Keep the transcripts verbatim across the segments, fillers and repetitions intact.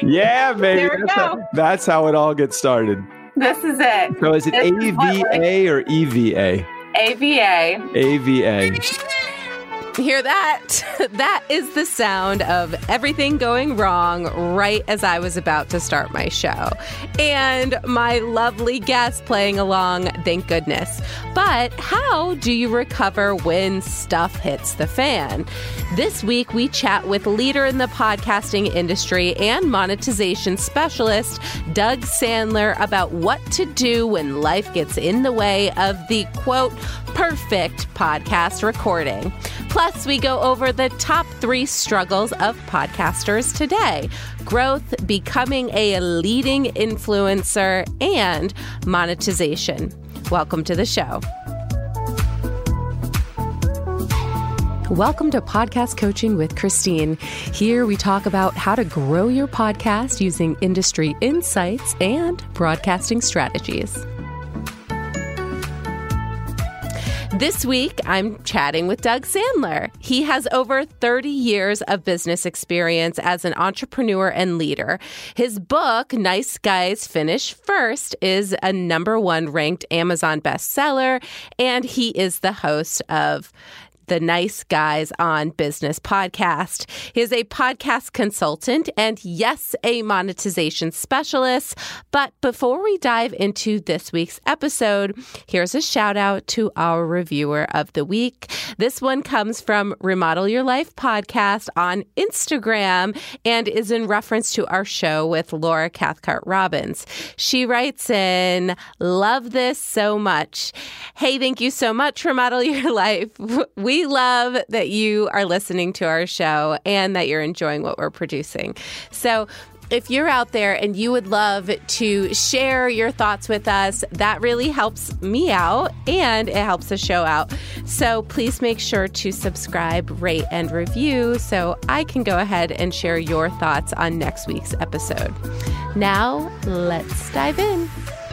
Yeah, baby. There we that's, go. how, that's how it all gets started. This is it. So is it This A is what V we're- A or E V A? A V A. A V A. Hear that? That is the sound of everything going wrong right as I was about to start my show. And my lovely guest playing along, thank goodness. But how do you recover when stuff hits the fan? This week, we chat with leader in the podcasting industry and monetization specialist, Doug Sandler, about what to do when life gets in the way of the, quote, perfect podcast recording. Plus, we go over the top three struggles of podcasters today: growth, becoming a leading influencer, and monetization. Welcome to the show. Welcome to Podcast Coaching with Christine. Here we talk about how to grow your podcast using industry insights and broadcasting strategies. This week, I'm chatting with Doug Sandler. He has over thirty years of business experience as an entrepreneur and leader. His book, Nice Guys Finish First, is a number one ranked Amazon bestseller, and he is the host of the Nice Guys on Business podcast. He is a podcast consultant and, yes, a monetization specialist. But before we dive into this week's episode, here's a shout out to our reviewer of the week. This one comes from Remodel Your Life podcast on Instagram and is in reference to our show with Laura Cathcart Robbins. She writes in, "Love this so much. Hey, thank you so much, Remodel Your Life. We We love that you are listening to our show and that you're enjoying what we're producing." So if you're out there and you would love to share your thoughts with us, that really helps me out and it helps the show out. So please make sure to subscribe, rate, and review so I can go ahead and share your thoughts on next week's episode. Now, let's dive in.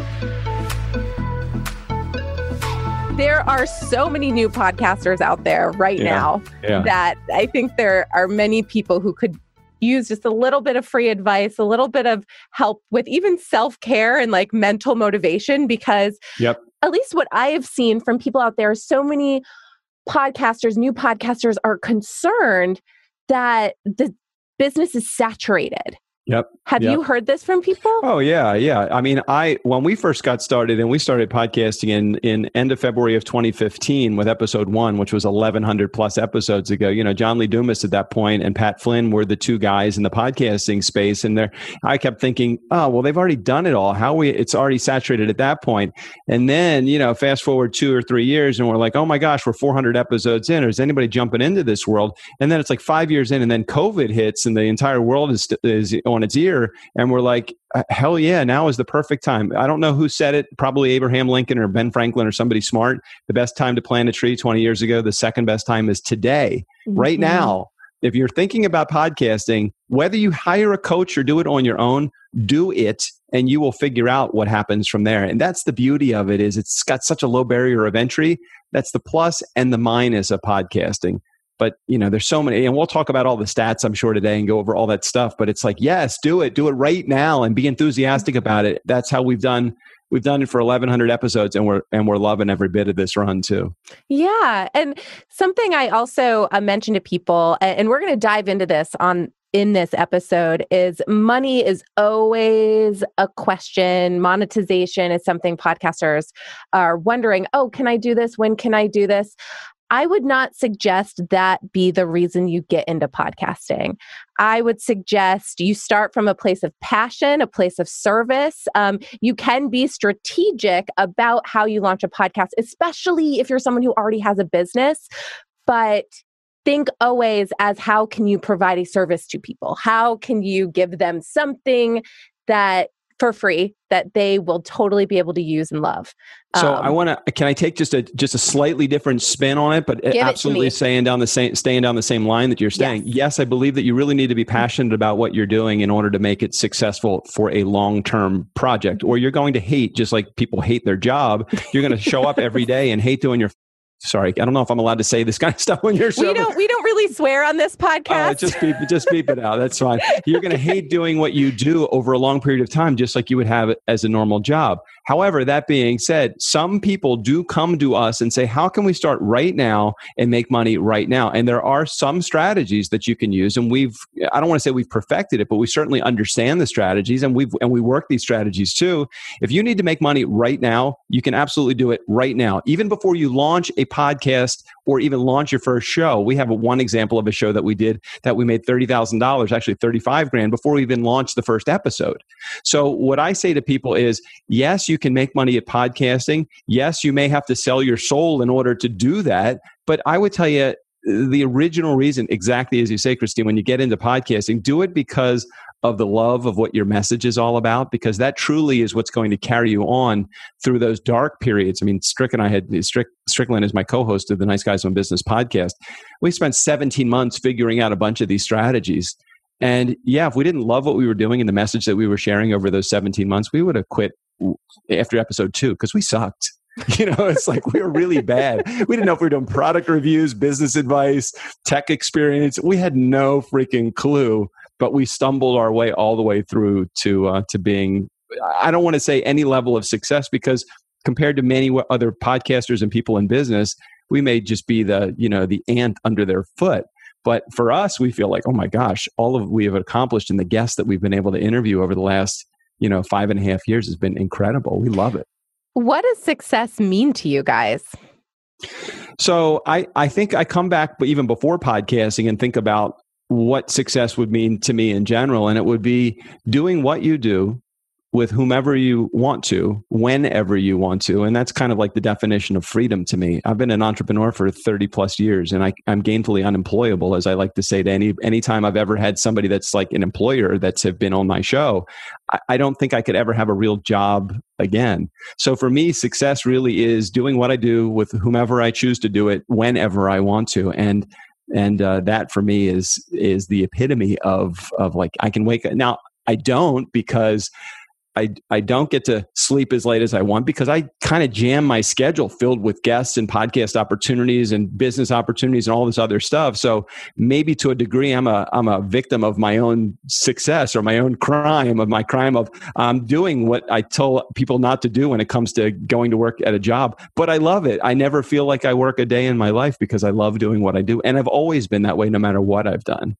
There are so many new podcasters out there right Yeah, now yeah. that I think there are many people who could use just a little bit of free advice, a little bit of help with even self-care and like mental motivation, because Yep. at least what I have seen from people out there, so many podcasters, new podcasters are concerned that the business is saturated. Yep. Have Yep. you heard this from people? Oh yeah, yeah. I mean, I when we first got started and we started podcasting in in end of February of twenty fifteen with episode one, which was eleven hundred plus episodes ago. You know, John Lee Dumas at that point and Pat Flynn were the two guys in the podcasting space, and there, I kept thinking, oh well, they've already done it all. How we? It's already saturated at that point. And then you know, fast forward two or three years, and we're like, oh my gosh, we're four hundred episodes in. Or is anybody jumping into this world? And then it's like five years in, and then COVID hits, and the entire world is is on its ear. And we're like, hell yeah, now is the perfect time. I don't know who said it, probably Abraham Lincoln or Ben Franklin or somebody smart. The best time to plant a tree twenty years ago, the second best time is today, mm-hmm. right now. If you're thinking about podcasting, whether you hire a coach or do it on your own, do it and you will figure out what happens from there. And that's the beauty of it, is it's got such a low barrier of entry. That's the plus and the minus of podcasting. But, you know, there's so many, and we'll talk about all the stats, I'm sure, today and go over all that stuff. But it's like, yes, do it. Do it right now and be enthusiastic about it. That's how we've done. We've done it for eleven hundred episodes, and we're and we're loving every bit of this run too. Yeah. And something I also uh, mentioned to people, and we're going to dive into this on in this episode, is money is always a question. Monetization is something podcasters are wondering, oh, can I do this? When can I do this? I would not suggest that be the reason you get into podcasting. I would suggest you start from a place of passion, a place of service. Um, you can be strategic about how you launch a podcast, especially if you're someone who already has a business. But think always as, how can you provide a service to people? How can you give them something that for free that they will totally be able to use and love? So um, I want to, can I take just a, just a slightly different spin on it, but absolutely it staying down the same, staying down the same line that you're staying. Yes. yes, I believe that you really need to be passionate about what you're doing in order to make it successful for a long-term project, or you're going to hate, just like people hate their job. You're going to show up every day and hate doing your sorry, I don't know if I'm allowed to say this kind of stuff on your show. We don't, we don't really swear on this podcast. Uh, just beep, just beep it out. That's fine. You're going to hate doing what you do over a long period of time, just like you would have it as a normal job. However, that being said, some people do come to us and say, how can we start right now and make money right now? And there are some strategies that you can use. And we've, I don't want to say we've perfected it, but we certainly understand the strategies, and we've, and we work these strategies too. If you need to make money right now, you can absolutely do it right now. Even before you launch a podcast or even launch your first show. We have a, one example of a show that we did that we made thirty thousand dollars, actually thirty-five grand before we even launched the first episode. So what I say to people is, yes, you can make money at podcasting. Yes, you may have to sell your soul in order to do that. But I would tell you the original reason, exactly as you say, Christine, when you get into podcasting, do it because of the love of what your message is all about, because that truly is what's going to carry you on through those dark periods. I mean, Strick and I had, Strick, Strickland is my co-host of the Nice Guys on Business podcast. We spent seventeen months figuring out a bunch of these strategies. And yeah, if we didn't love what we were doing and the message that we were sharing over those seventeen months, we would have quit after episode two because we sucked. You know, it's like we were really bad. We didn't know if we were doing product reviews, business advice, tech experience. We had no freaking clue, but we stumbled our way all the way through to uh, to being, I don't want to say any level of success, because compared to many other podcasters and people in business, we may just be the, you know, the ant under their foot. But for us, we feel like, oh my gosh, all of we have accomplished and the guests that we've been able to interview over the last, you know, five and a half years has been incredible. We love it. What does success mean to you guys? So I, I think I come back, but even before podcasting, and think about what success would mean to me in general. And it would be doing what you do with whomever you want to, whenever you want to. And that's kind of like the definition of freedom to me. I've been an entrepreneur for thirty plus years, and I, I'm gainfully unemployable, as I like to say to any anytime I've ever had somebody that's like an employer that's have been on my show. I, I don't think I could ever have a real job again. So for me, success really is doing what I do with whomever I choose to do it, whenever I want to. And and uh, that for me is is the epitome of of like, I can wake up. Now, I don't, because I, I don't get to sleep as late as I want, because I kind of jam my schedule filled with guests and podcast opportunities and business opportunities and all this other stuff. So maybe to a degree, I'm a I'm a victim of my own success, or my own crime of my crime of um, doing what I tell people not to do when it comes to going to work at a job. But I love it. I never feel like I work a day in my life, because I love doing what I do. And I've always been that way, no matter what I've done.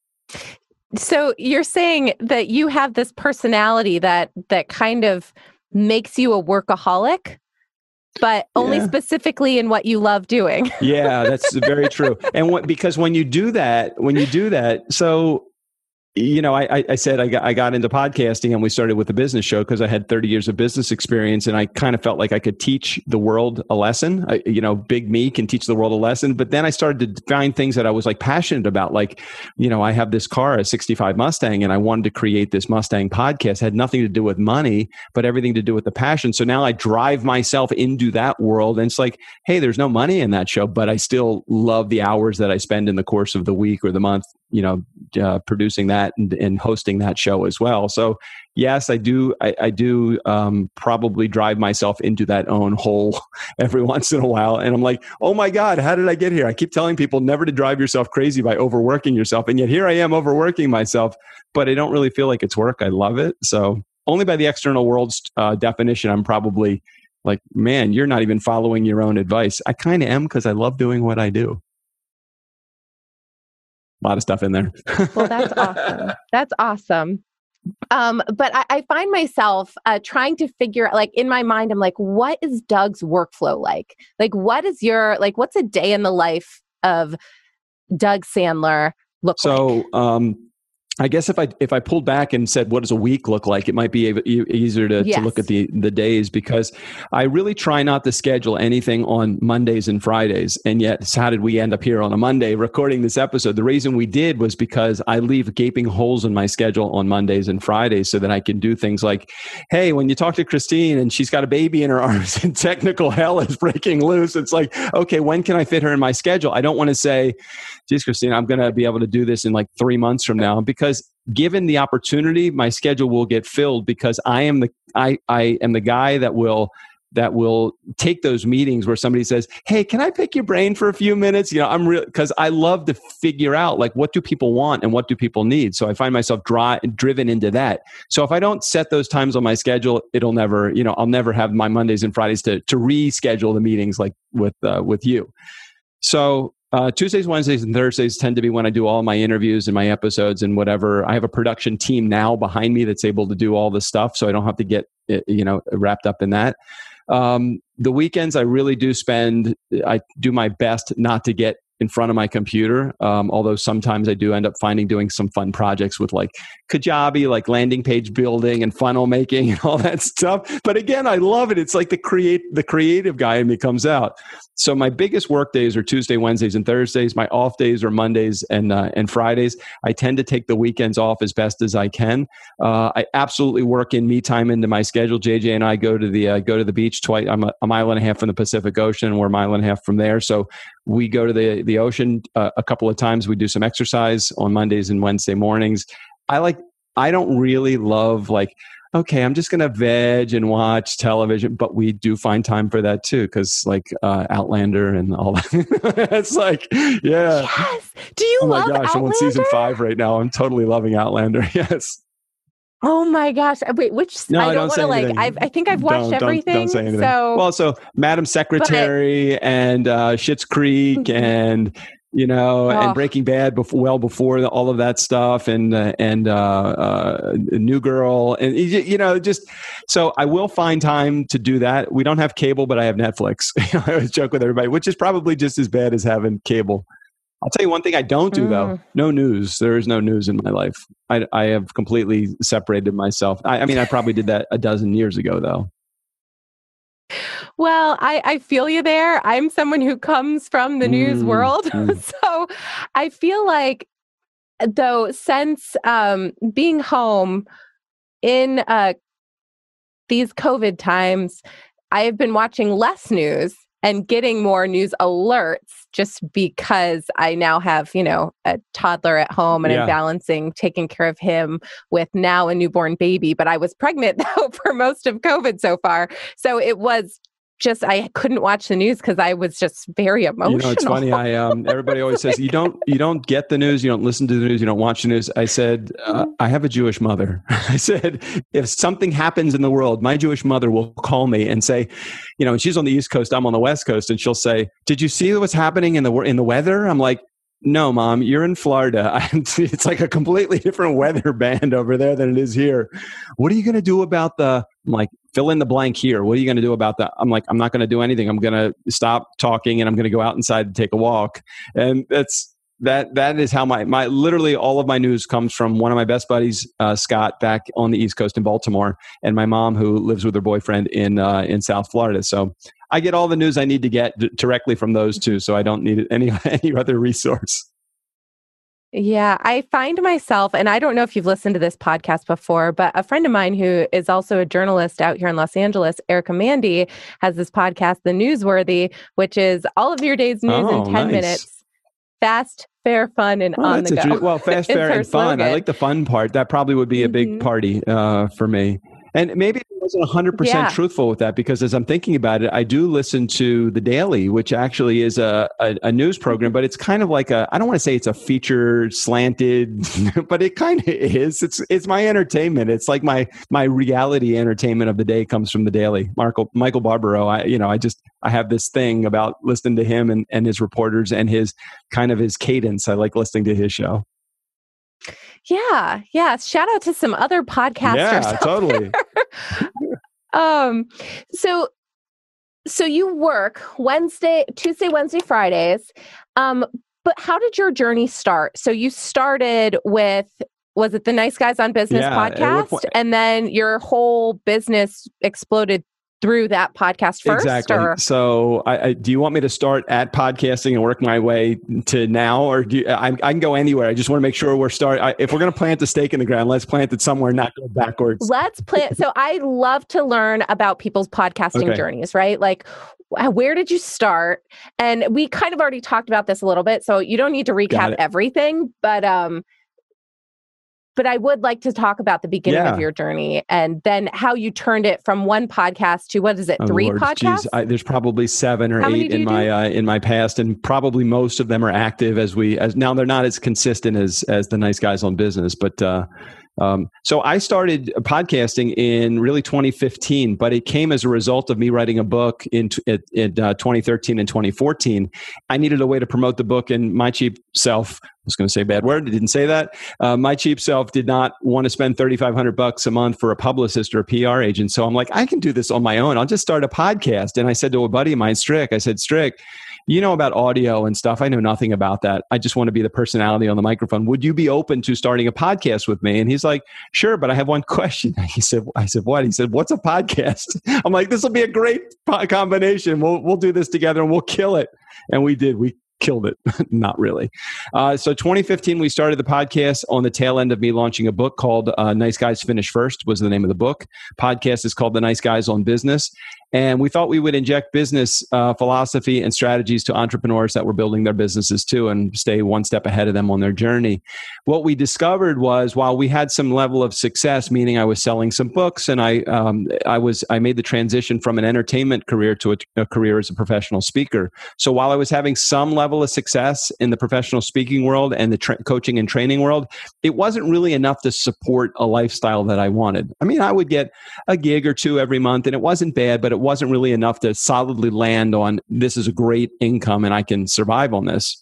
So you're saying that you have this personality that that kind of makes you a workaholic, but only yeah. specifically in what you love doing. Yeah, that's very true. And what, because when you do that, when you do that, so, you know, I, I said I got, I got into podcasting, and we started with a business show because I had thirty years of business experience, and I kind of felt like I could teach the world a lesson. I, you know, big me can teach the world a lesson. But then I started to find things that I was like passionate about. Like, you know, I have this car, a sixty-five Mustang, and I wanted to create this Mustang podcast. It had nothing to do with money, but everything to do with the passion. So now I drive myself into that world, and it's like, hey, there's no money in that show, but I still love the hours that I spend in the course of the week or the month, you know, uh, producing that and, and hosting that show as well. So yes, I do. I, I do um, probably drive myself into that own hole every once in a while. And I'm like, oh my God, how did I get here? I keep telling people never to drive yourself crazy by overworking yourself. And yet here I am overworking myself, but I don't really feel like it's work. I love it. So only by the external world's uh, definition, I'm probably like, man, you're not even following your own advice. I kind of am, because I love doing what I do. A lot of stuff in there. Well, that's awesome. That's awesome. Um, but I, I find myself uh, trying to figure out, like in my mind, I'm like, what is Doug's workflow like? Like, what is your, like, what's a day in the life of Doug Sandler look so, like? So, um, I guess if I if I pulled back and said, what does a week look like? It might be e- easier to, yes. to look at the, the days, because I really try not to schedule anything on Mondays and Fridays. And yet, how did we end up here on a Monday recording this episode? The reason we did was because I leave gaping holes in my schedule on Mondays and Fridays so that I can do things like, hey, when you talk to Christine and she's got a baby in her arms and technical hell is breaking loose, it's like, okay, when can I fit her in my schedule? I don't want to say, geez, Christine, I'm going to be able to do this in like three months from now, because Because given the opportunity, my schedule will get filled, because I am the I, I am the guy that will that will take those meetings where somebody says, hey, can I pick your brain for a few minutes? You know, I'm real, because I love to figure out like what do people want and what do people need. So I find myself dry, driven into that. So if I don't set those times on my schedule, it'll never, you know, I'll never have my Mondays and Fridays to to reschedule the meetings like with uh, with you. So uh, Tuesdays, Wednesdays, and Thursdays tend to be when I do all my interviews and my episodes and whatever. I have a production team now behind me that's able to do all this stuff, so I don't have to get, you know, wrapped up in that. Um, the weekends, I really do spend, I do my best not to get in front of my computer. Um, although sometimes I do end up finding doing some fun projects with like Kajabi, like landing page building and funnel making and all that stuff. But again, I love it. It's like the create, the creative guy in me comes out. So my biggest work days are Tuesday, Wednesdays, and Thursdays. My off days are Mondays and uh, and Fridays. I tend to take the weekends off as best as I can. Uh, I absolutely work in me time into my schedule. J J and I go to the uh, go to the beach twice. I'm a, a mile and a half from the Pacific Ocean, and we're a mile and a half from there. So we go to the the ocean uh, a couple of times. We do some exercise on Mondays and Wednesday mornings. I like. I don't really love like. Okay, I'm just going to veg and watch television, but we do find time for that too, because like uh, Outlander and all that. It's like, yeah. Yes. Do you oh my love gosh, Outlander? I'm on season five right now. I'm totally loving Outlander. Yes. Oh my gosh. Wait, which No, I don't, don't want to like, I've, I think I've watched don't, everything. Don't, don't say anything. So, well, so Madam Secretary but, and uh, Schitt's Creek and, you know, oh. and Breaking Bad before, well before the, all of that stuff, and uh, and uh, uh, New Girl, and you know, just so I will find time to do that. We don't have cable, but I have Netflix. I always joke with everybody, which is probably just as bad as having cable. I'll tell you one thing I don't do mm. though: no news. There is no news in my life. I, I have completely separated myself. I, I mean, I probably did that a dozen years ago, though. Well, I, I feel you there. I'm someone who comes from the news mm, world. Mm. So I feel like, though, since um, being home in uh, these COVID times, I have been watching less news and getting more news alerts just because I now have, you know, a toddler at home and yeah. I'm balancing taking care of him with now a newborn baby. But I was pregnant, though, for most of COVID so far. So it was just, I couldn't watch the news because I was just very emotional. You know, it's funny. I um, everybody always says you don't you don't get the news, you don't listen to the news, you don't watch the news. I said uh, I have a Jewish mother. I said if something happens in the world, my Jewish mother will call me and say, you know, and she's on the East Coast, I'm on the West Coast, and she'll say, "Did you see what's happening in the in the weather?" I'm like, "No, Mom, you're in Florida. It's like a completely different weather band over there than it is here. What are you going to do about the?" I'm like, fill in the blank here. What are you going to do about that? I'm like, I'm not going to do anything. I'm going to stop talking and I'm going to go out inside and take a walk. And that's, that, that is how my, my, literally all of my news comes from one of my best buddies, uh, Scott, back on the East Coast in Baltimore, and my mom who lives with her boyfriend in, uh, in South Florida. So I get all the news I need to get d- directly from those two. So I don't need any, any other resource. Yeah, I find myself, and I don't know if you've listened to this podcast before, but a friend of mine who is also a journalist out here in Los Angeles, Erica Mandy, has this podcast, The Newsworthy, which is all of your day's news oh, in ten nice. minutes. Fast, fair, fun, and oh, on the go. Tr- well, fast, fair, and fun. slogan. I like the fun part. That probably would be a big mm-hmm. party uh, for me. And maybe I wasn't one hundred percent yeah. truthful with that, because as I'm thinking about it, I do listen to The Daily, which actually is a, a, a news program, but it's kind of like a, I don't want to say it's a feature slanted, but it kind of is. It's it's my entertainment. It's like my my reality entertainment of the day comes from The Daily. Marco, Michael Barbaro, I, you know, I just, I have this thing about listening to him and, and his reporters and his kind of his cadence. I like listening to his show. Yeah, yeah. Shout out to some other podcasters. Yeah, totally. um, so, so you work Wednesday, Tuesday, Wednesday, Fridays. Um, but how did your journey start? So you started with, was it the Nice Guys on Business yeah, podcast, point, and then your whole business exploded through that podcast first? Exactly. Or? So I, I, do you want me to start at podcasting and work my way to now, or do you, I, I can go anywhere? I just want to make sure we're start. I, if we're going to plant a stake in the ground, let's plant it somewhere, not go backwards. Let's plant. So I love to learn about people's podcasting okay. journeys, right? Like, where did you start? And we kind of already talked about this a little bit, so you don't need to recap everything, but, um, but I would like to talk about the beginning Yeah. of your journey and then how you turned it from one podcast to, what is it, Oh, three Lord, podcasts? geez, I, there's probably seven or How many eight do in you my do? uh, in my past, and probably most of them are active as we as now they're not as consistent as as the Nice Guys on Business, but. Uh, Um, so I started podcasting in really twenty fifteen, but it came as a result of me writing a book in, in, in uh, twenty thirteen and twenty fourteen. I needed a way to promote the book, and my cheap self, I was going to say a bad word, I didn't say that. Uh, my cheap self did not want to spend thirty-five hundred bucks a month for a publicist or a P R agent. So I'm like, I can do this on my own. I'll just start a podcast. And I said to a buddy of mine, Strick, I said, Strick, you know about audio and stuff. I know nothing about that. I just want to be the personality on the microphone. Would you be open to starting a podcast with me? And he's like, sure, but I have one question. He said, I said, what? He said, what's a podcast? I'm like, this will be a great combination. We'll, we'll do this together and we'll kill it. And we did. We killed it. Not really. Uh, so twenty fifteen, we started the podcast on the tail end of me launching a book called uh, Nice Guys Finish First was the name of the book. Podcast is called The Nice Guys on Business. And we thought we would inject business uh, philosophy and strategies to entrepreneurs that were building their businesses too and stay one step ahead of them on their journey. What we discovered was while we had some level of success, meaning I was selling some books and I um, I was I made the transition from an entertainment career to a, a career as a professional speaker. So while I was having some level of success in the professional speaking world and the tra- coaching and training world, it wasn't really enough to support a lifestyle that I wanted. I mean, I would get a gig or two every month and it wasn't bad, but it wasn't really enough to solidly land on this is a great income and I can survive on this.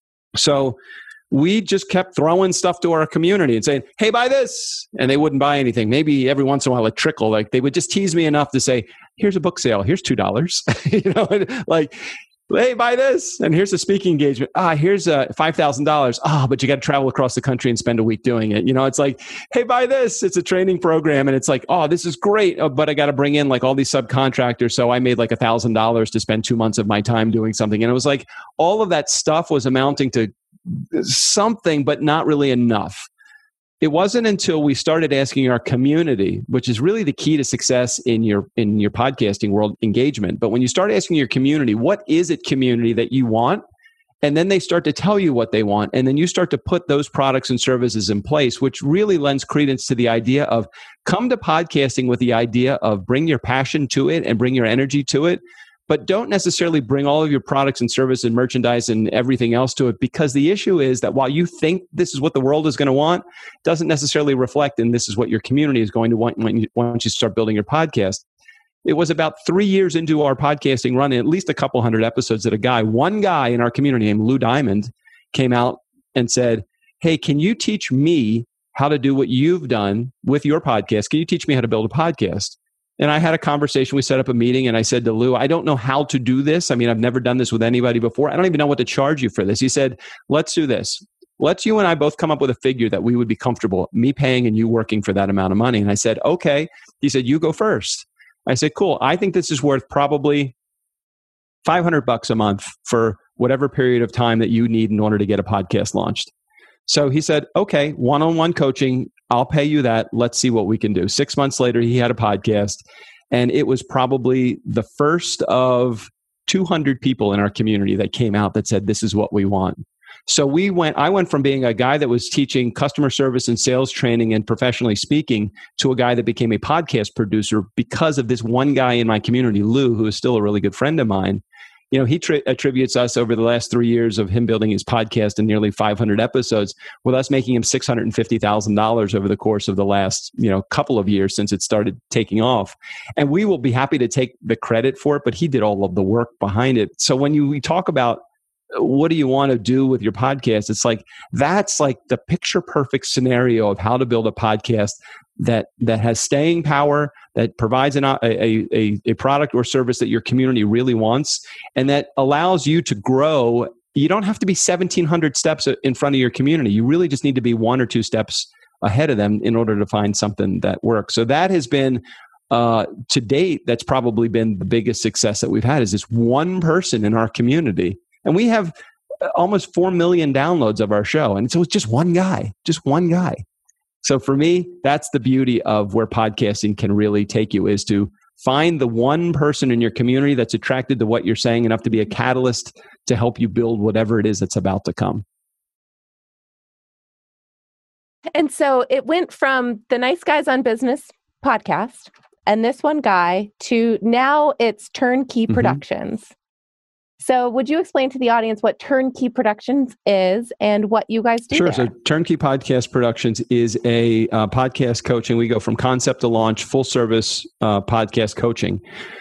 So we just kept throwing stuff to our community and saying, hey, buy this. And they wouldn't buy anything. Maybe every once in a while a trickle, like they would just tease me enough to say, here's a book sale. Here's two dollars. you know, like, hey, buy this. And here's a speaking engagement. Ah, here's a five thousand dollars. Ah, but you got to travel across the country and spend a week doing it. You know, it's like, hey, buy this. It's a training program. And it's like, oh, this is great. Oh, but I got to bring in like all these subcontractors. So I made like a thousand dollars to spend two months of my time doing something. And it was like, all of that stuff was amounting to something, but not really enough. It wasn't until we started asking our community, which is really the key to success in your in your podcasting world, engagement. But when you start asking your community, what is it, community, that you want? And then they start to tell you what they want. And then you start to put those products and services in place, which really lends credence to the idea of come to podcasting with the idea of bring your passion to it and bring your energy to it. But don't necessarily bring all of your products and service and merchandise and everything else to it, because the issue is that while you think this is what the world is going to want, it doesn't necessarily reflect, and this is what your community is going to want when you, once you start building your podcast. It was about three years into our podcasting run, at least a couple hundred episodes, that a guy, one guy in our community named Lou Diamond, came out and said, hey, can you teach me how to do what you've done with your podcast? Can you teach me how to build a podcast? And I had a conversation. We set up a meeting and I said to Lou, I don't know how to do this. I mean, I've never done this with anybody before. I don't even know what to charge you for this. He said, let's do this. Let's you and I both come up with a figure that we would be comfortable, me paying and you working for that amount of money. And I said, okay. He said, you go first. I said, cool. I think this is worth probably five hundred bucks a month for whatever period of time that you need in order to get a podcast launched. So he said, okay, one-on-one coaching, I'll pay you that. Let's see what we can do. Six months later, he had a podcast, and it was probably the first of two hundred people in our community that came out that said, this is what we want. So we went, I went from being a guy that was teaching customer service and sales training and professionally speaking to a guy that became a podcast producer because of this one guy in my community, Lou, who is still a really good friend of mine. You know, he tri- attributes us over the last three years of him building his podcast and nearly five hundred episodes with us making him six hundred fifty thousand dollars over the course of the last, you know, couple of years since it started taking off. And we will be happy to take the credit for it, but he did all of the work behind it. So when you we talk about what do you want to do with your podcast, it's like, that's like the picture perfect scenario of how to build a podcast that that has staying power, that provides an, a, a, a product or service that your community really wants, and that allows you to grow. You don't have to be seventeen hundred steps in front of your community. You really just need to be one or two steps ahead of them in order to find something that works. So that has been, uh, to date, that's probably been the biggest success that we've had, is this one person in our community. And we have almost four million downloads of our show. And so it's just one guy, just one guy. So for me, that's the beauty of where podcasting can really take you, is to find the one person in your community that's attracted to what you're saying enough to be a catalyst to help you build whatever it is that's about to come. And so it went from the Nice Guys on Business podcast and this one guy to now it's Turnkey mm-hmm. Productions. So would you explain to the audience what Turnkey Productions is and what you guys do Sure. there? So Turnkey Podcast Productions is a uh, podcast coaching. We go from concept to launch, full service uh, podcast coaching.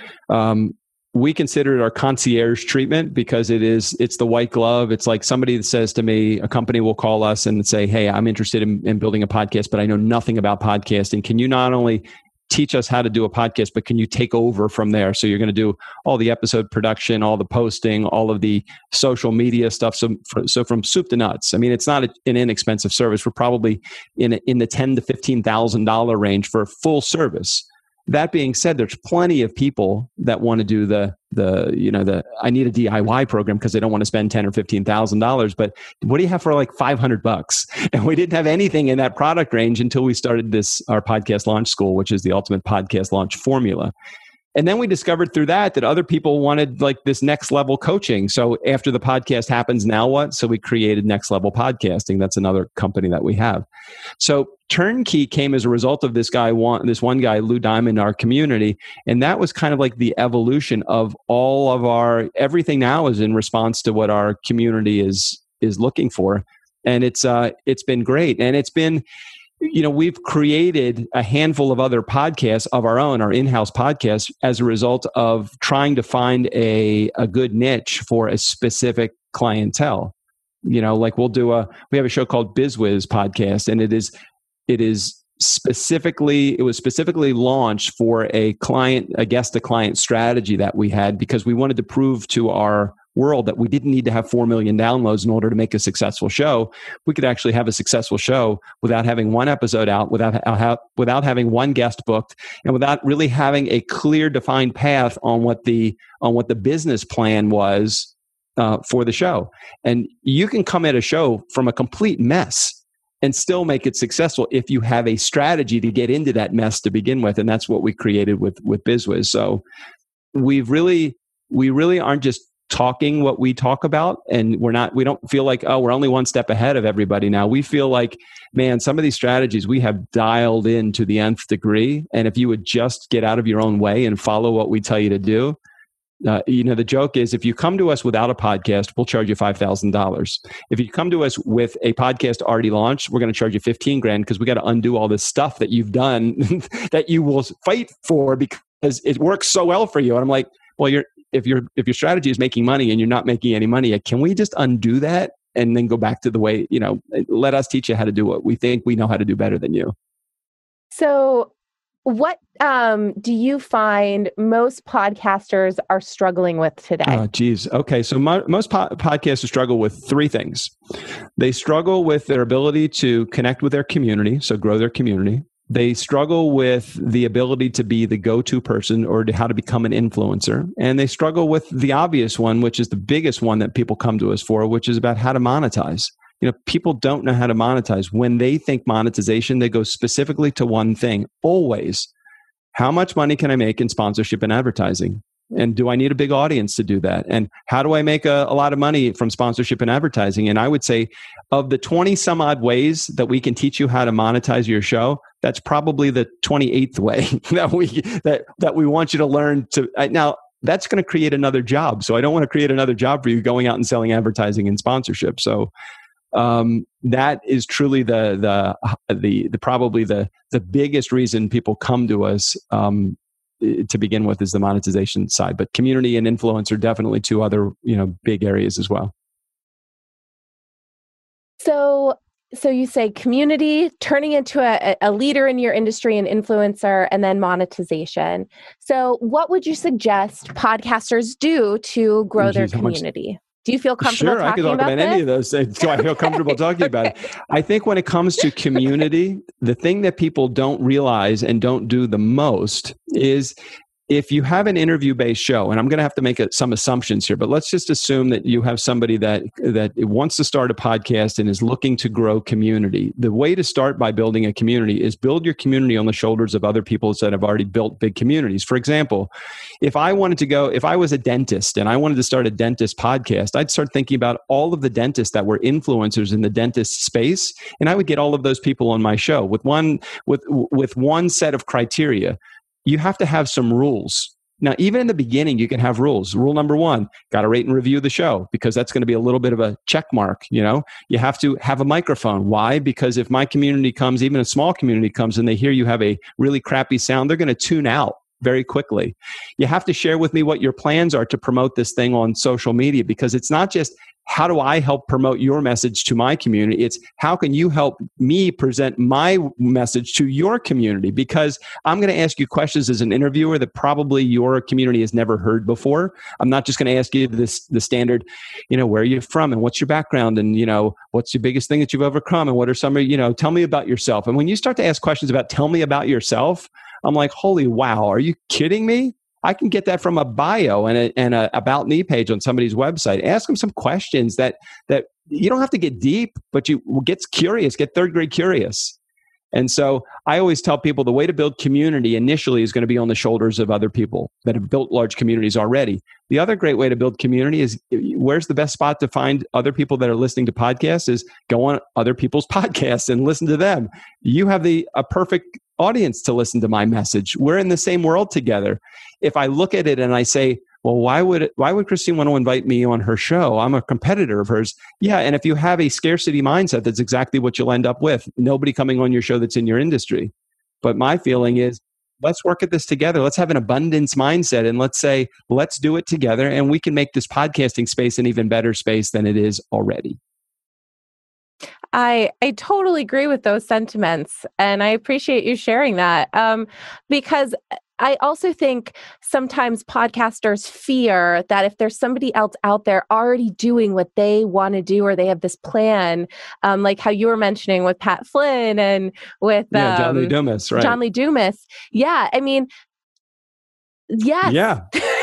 Um, we consider it our concierge treatment because it is, it's the white glove. It's like somebody that says to me, a company will call us and say, hey, I'm interested in, in building a podcast, but I know nothing about podcasting. Can you not only teach us how to do a podcast, but can you take over from there? So you're going to do all the episode production, all the posting, all of the social media stuff. So, so from soup to nuts. I mean, it's not an inexpensive service. We're probably in in the ten to fifteen thousand dollar range for a full service. That being said, there's plenty of people that want to do the the you know the I need a D I Y program because they don't want to spend ten or fifteen thousand dollars. But what do you have for like five hundred bucks? And we didn't have anything in that product range until we started this our podcast launch school, which is the ultimate podcast launch formula. And then we discovered through that that other people wanted like this next level coaching. So after the podcast happens, now what? So we created Next Level Podcasting. That's another company that we have. So Turnkey came as a result of this guy, this one guy, Lou Diamond, in our community. And that was kind of like the evolution of all of our, everything now is in response to what our community is, is looking for. And it's, uh, it's been great. And it's been, you know, we've created a handful of other podcasts of our own, our in-house podcasts, as a result of trying to find a, a good niche for a specific clientele. You know, like we'll do a, we have a show called BizWiz podcast, and it is, it is specifically, it was specifically launched for a client, a guest to client strategy that we had because we wanted to prove to our world that we didn't need to have four million downloads in order to make a successful show. We could actually have a successful show without having one episode out, without, without having one guest booked, and without really having a clear defined path on what the, on what the business plan was uh, for the show. And you can come at a show from a complete mess and still make it successful if you have a strategy to get into that mess to begin with. And that's what we created with, with BizWiz. So we've really, we really aren't just talking what we talk about, and we're not, we don't feel like, oh, we're only one step ahead of everybody now. We feel like, man, some of these strategies we have dialed in to the nth degree. And if you would just get out of your own way and follow what we tell you to do, uh, you know, the joke is if you come to us without a podcast, we'll charge you five thousand dollars. If you come to us with a podcast already launched, we're going to charge you fifteen grand because we got to undo all this stuff that you've done that you will fight for because it works so well for you. And I'm like, well, you're, if your if your strategy is making money and you're not making any money yet, can we just undo that and then go back to the way, you know, let us teach you how to do what we think we know how to do better than you. So what um, do you find most podcasters are struggling with today? Oh, geez. Okay. So mo- most po- podcasters struggle with three things. They struggle with their ability to connect with their community, so grow their community. They struggle with the ability to be the go-to person or to how to become an influencer. And they struggle with the obvious one, which is the biggest one that people come to us for, which is about how to monetize. You know, people don't know how to monetize. When they think monetization, they go specifically to one thing, always. How much money can I make in sponsorship and advertising? And do I need a big audience to do that? And how do I make a, a lot of money from sponsorship and advertising? And I would say of the twenty some odd ways that we can teach you how to monetize your show, that's probably the twenty-eighth way that we that that we want you to learn to. Now, that's going to create another job. So I don't want to create another job for you going out and selling advertising and sponsorship. So um, that is truly the the the the probably the the biggest reason people come to us um, to begin with is the monetization side. But community and influence are definitely two other, you know, big areas as well. So, so you say community, turning into a, a leader in your industry, an influencer, and then monetization. So what would you suggest podcasters do to grow their community? Do you feel comfortable sure, talking about Sure, I can talk about, about any of those things. So I feel comfortable talking about it. I think when it comes to community, the thing that people don't realize and don't do the most is if you have an interview-based show, and I'm going to have to make a, some assumptions here, but let's just assume that you have somebody that that wants to start a podcast and is looking to grow community. The way to start by building a community is build your community on the shoulders of other people that have already built big communities. For example, if I wanted to go, if I was a dentist and I wanted to start a dentist podcast, I'd start thinking about all of the dentists that were influencers in the dentist space, and I would get all of those people on my show with one with with one set of criteria. You have to have some rules. Now, even in the beginning, you can have rules. Rule number one, got to rate and review the show, because that's going to be a little bit of a check mark. You know, you have to have a microphone. Why? Because if my community comes, even a small community comes, and they hear you have a really crappy sound, they're going to tune out very quickly. You have to share with me what your plans are to promote this thing on social media, because it's not just how do I help promote your message to my community? It's how can you help me present my message to your community? Because I'm going to ask you questions as an interviewer that probably your community has never heard before. I'm not just going to ask you this the standard, you know, where are you from and what's your background and, you know, what's your biggest thing that you've overcome and what are some, you know, tell me about yourself. And when you start to ask questions about tell me about yourself, I'm like, holy wow, are you kidding me? I can get that from a bio and a, and a about me page on somebody's website. Ask them some questions that that you don't have to get deep, but you get curious, get third grade curious. And so I always tell people the way to build community initially is going to be on the shoulders of other people that have built large communities already. The other great way to build community is where's the best spot to find other people that are listening to podcasts is go on other people's podcasts and listen to them. You have the a perfect audience to listen to my message. We're in the same world together. If I look at it and I say, well, why would why would Christine want to invite me on her show? I'm a competitor of hers. Yeah, and if you have a scarcity mindset, that's exactly what you'll end up with. Nobody coming on your show that's in your industry. But my feeling is, let's work at this together. Let's have an abundance mindset and let's say, let's do it together and we can make this podcasting space an even better space than it is already. I I totally agree with those sentiments, and I appreciate you sharing that um, because I also think sometimes podcasters fear that if there's somebody else out there already doing what they want to do or they have this plan, um, like how you were mentioning with Pat Flynn and with um, yeah, John Lee Dumas, right? John Lee Dumas. Yeah, I mean, yes. Yeah.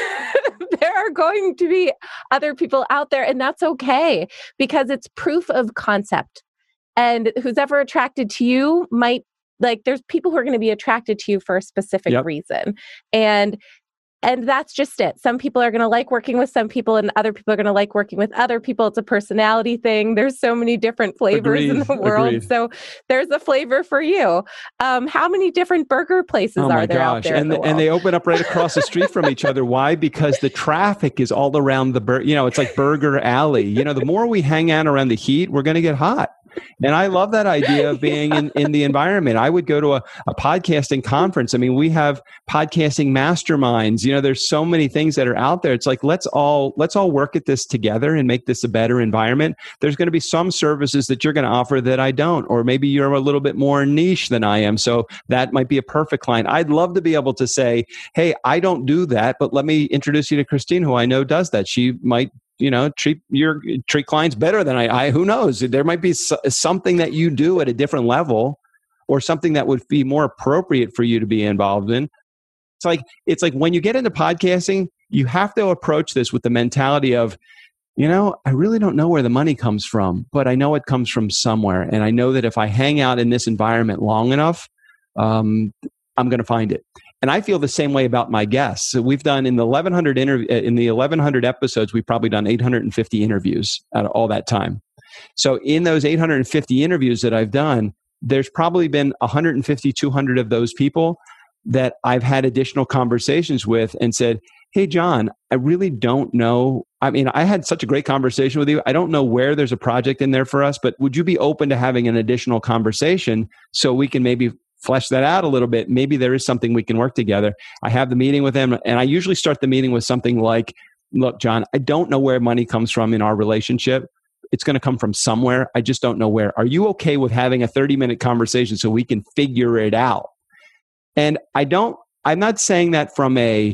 There are going to be other people out there, and that's okay because it's proof of concept. And who's ever attracted to you might, like, there's people who are going to be attracted to you for a specific yep. reason. And and that's just it. Some people are going to like working with some people and other people are going to like working with other people. It's a personality thing. There's so many different flavors Agreed. in the world. Agreed. So there's a flavor for you. Um, how many different burger places oh are there gosh. out there? And, the, the, and they open up right across the street from each other. Why? Because the traffic is all around the, bur- you know, it's like Burger Alley. You know, the more we hang out around the heat, we're going to get hot. And I love that idea of being in, in the environment. I would go to a, a podcasting conference. I mean, we have podcasting masterminds. You know, there's so many things that are out there. It's like, let's all, let's all work at this together and make this a better environment. There's going to be some services that you're going to offer that I don't, or maybe you're a little bit more niche than I am. So that might be a perfect client. I'd love to be able to say, hey, I don't do that, but let me introduce you to Christine, who I know does that. She might you know, treat your treat clients better than I, I. Who knows? There might be so, something that you do at a different level, or something that would be more appropriate for you to be involved in. It's like it's like when you get into podcasting, you have to approach this with the mentality of, you know, I really don't know where the money comes from, but I know it comes from somewhere, and I know that if I hang out in this environment long enough, um, I'm going to find it. And I feel the same way about my guests. So we've done in the eleven hundred interv- in the eleven hundred episodes, we've probably done eight hundred fifty interviews out of all that time. So in those eight hundred fifty interviews that I've done, there's probably been one hundred fifty, two hundred of those people that I've had additional conversations with and said, hey, John, I really don't know. I mean, I had such a great conversation with you. I don't know where there's a project in there for us, but would you be open to having an additional conversation so we can maybe flesh that out a little bit? Maybe there is something we can work together. I have the meeting with them, and I usually start the meeting with something like, look, John, I don't know where money comes from in our relationship. It's going to come from somewhere. I just don't know where. Are you okay with having a thirty minute conversation so we can figure it out? And I don't, I'm not saying that from a,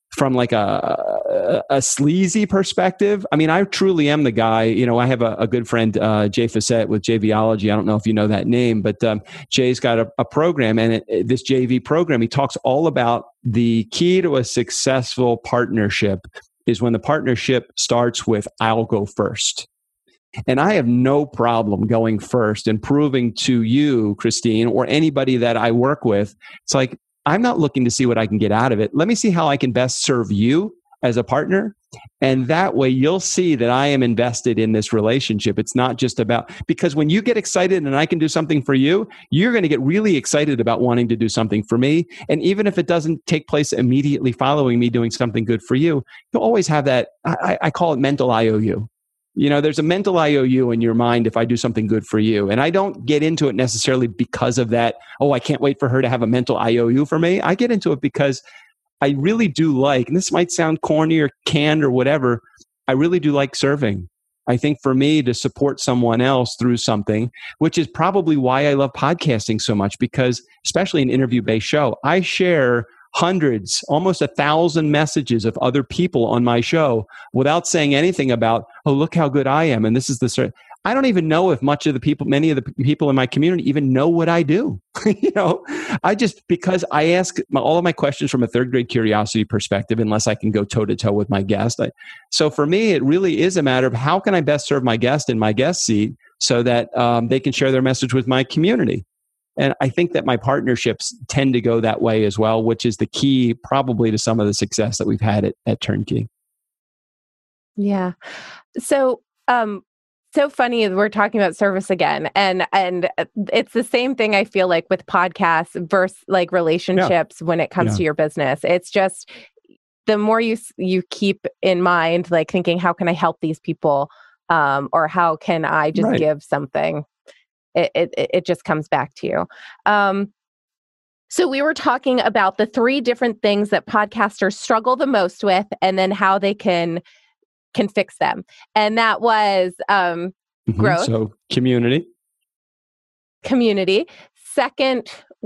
from like a, a, a sleazy perspective, I mean, I truly am the guy. You know, I have a, a good friend, uh, Jay Facette with JVology. I don't know if you know that name, but um, Jay's got a, a program, and it, it, this J V program, he talks all about the key to a successful partnership is when the partnership starts with "I'll go first." And I have no problem going first and proving to you, Christine, or anybody that I work with, it's like, I'm not looking to see what I can get out of it. Let me see how I can best serve you as a partner. And that way you'll see that I am invested in this relationship. It's not just about, because when you get excited and I can do something for you, you're going to get really excited about wanting to do something for me. And even if it doesn't take place immediately following me doing something good for you, you'll always have that, I, I call it mental I O U. You know, there's a mental I O U in your mind if I do something good for you. And I don't get into it necessarily because of that, oh, I can't wait for her to have a mental I O U for me. I get into it because I really do like, and this might sound corny or canned or whatever, I really do like serving. I think for me to support someone else through something, which is probably why I love podcasting so much, because especially an interview-based show, I share hundreds, almost a thousand messages of other people on my show without saying anything about, oh, look how good I am. And this is the sort. I don't even know if much of the people, many of the people in my community even know what I do. you know, I just, because I ask my, all of my questions from a third grade curiosity perspective, unless I can go toe to toe with my guest. I, so for me, it really is a matter of how can I best serve my guest in my guest seat so that um, they can share their message with my community. And I think that my partnerships tend to go that way as well, which is the key probably to some of the success that we've had at, at Turnkey. Yeah. So, um, so funny we're talking about service again. And, and it's the same thing I feel like with podcasts versus like relationships yeah. when it comes yeah. to your business. It's just the more you, you keep in mind, like thinking, how can I help these people? Um, or how can I just right. give something? It, it it just comes back to you. Um, so we were talking about the three different things that podcasters struggle the most with, and then how they can can fix them. And that was um, mm-hmm. growth. So community. Community. Second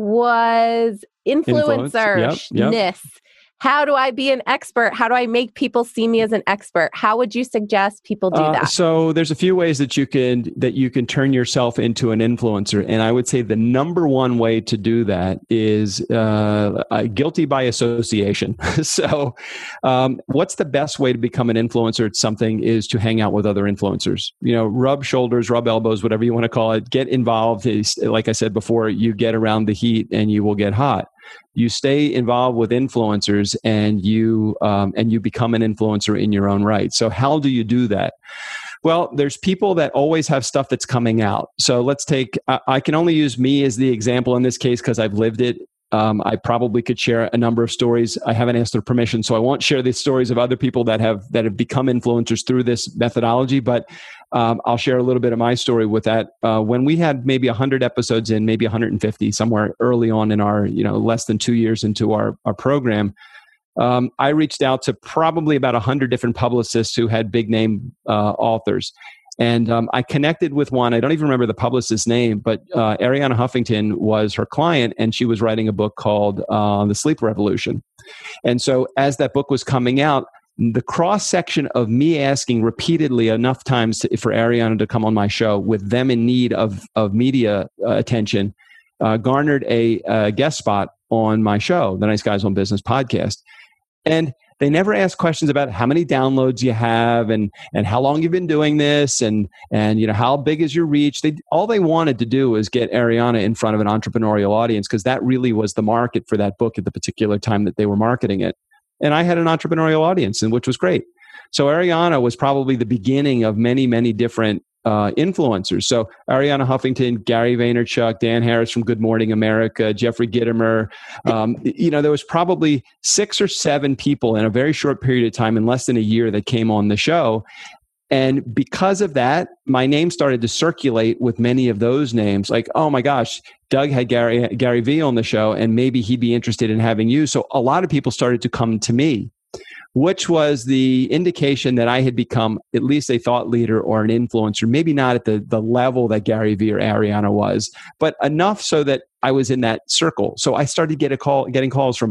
was influencer-ness. Yep, yep. How do I be an expert? How do I make people see me as an expert? How would you suggest people do that? Uh, so there's a few ways that you can that you can turn yourself into an influencer, and I would say the number one way to do that is uh, uh, guilty by association. so, um, what's the best way to become an influencer at something is to hang out with other influencers. You know, rub shoulders, rub elbows, whatever you want to call it. Get involved. Like I said before, you get around the heat, and you will get hot. You stay involved with influencers and you um, and you become an influencer in your own right. So how do you do that? Well, there's people that always have stuff that's coming out. So let's take, I, I can only use me as the example in this case because I've lived it. Um, I probably could share a number of stories. I haven't asked their permission, so I won't share the stories of other people that have that have become influencers through this methodology. But um, I'll share a little bit of my story with that. Uh, when we had maybe one hundred episodes in, maybe one hundred fifty, somewhere early on in our, you know, less than two years into our, our program, um, I reached out to probably about one hundred different publicists who had big name uh, authors. And um, I connected with one. I don't even remember the publicist's name, but uh, Arianna Huffington was her client, and she was writing a book called uh, The Sleep Revolution. And so as that book was coming out, the cross-section of me asking repeatedly enough times to, for Arianna to come on my show with them in need of, of media uh, attention uh, garnered a, a guest spot on my show, the Nice Guys on Business podcast. And they never ask questions about how many downloads you have and and how long you've been doing this and and you know how big is your reach. They all they wanted to do was get Arianna in front of an entrepreneurial audience because that really was the market for that book at the particular time that they were marketing it. And I had an entrepreneurial audience, and which was great. So Arianna was probably the beginning of many many different uh, influencers. So Arianna Huffington, Gary Vaynerchuk, Dan Harris from Good Morning America, Jeffrey Gitomer. Um, you know, there was probably six or seven people in a very short period of time, in less than a year, that came on the show. And because of that, my name started to circulate with many of those names. Like, oh my gosh, Doug had Gary Gary Vee on the show, and maybe he'd be interested in having you. So a lot of people started to come to me, which was the indication that I had become at least a thought leader or an influencer, maybe not at the, the level that Gary Vee or Arianna was, but enough so that I was in that circle. So I started get a call, getting calls from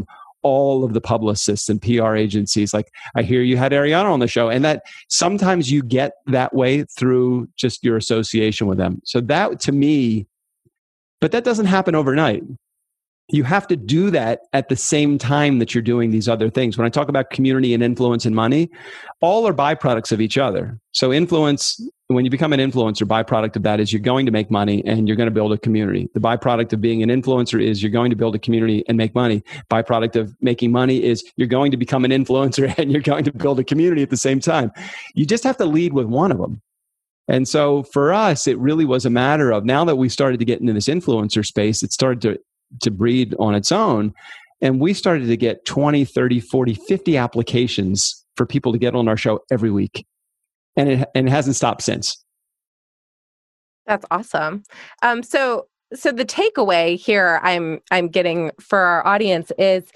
all of the publicists and P R agencies. Like, I hear you had Ariana on the show. And that sometimes you get that way through just your association with them. So that, to me, but that doesn't happen overnight. You have to do that at the same time that you're doing these other things. When I talk about community and influence and money, all are byproducts of each other. So influence, when you become an influencer, byproduct of that is you're going to make money and you're going to build a community. The byproduct of being an influencer is you're going to build a community and make money. Byproduct of making money is you're going to become an influencer and you're going to build a community at the same time. You just have to lead with one of them. And so for us, it really was a matter of, now that we started to get into this influencer space, it started to to breed on its own. And we started to get twenty, thirty, forty, fifty applications for people to get on our show every week. And it, and it hasn't stopped since. That's awesome. Um, so, so the takeaway here I'm, I'm getting for our audience is,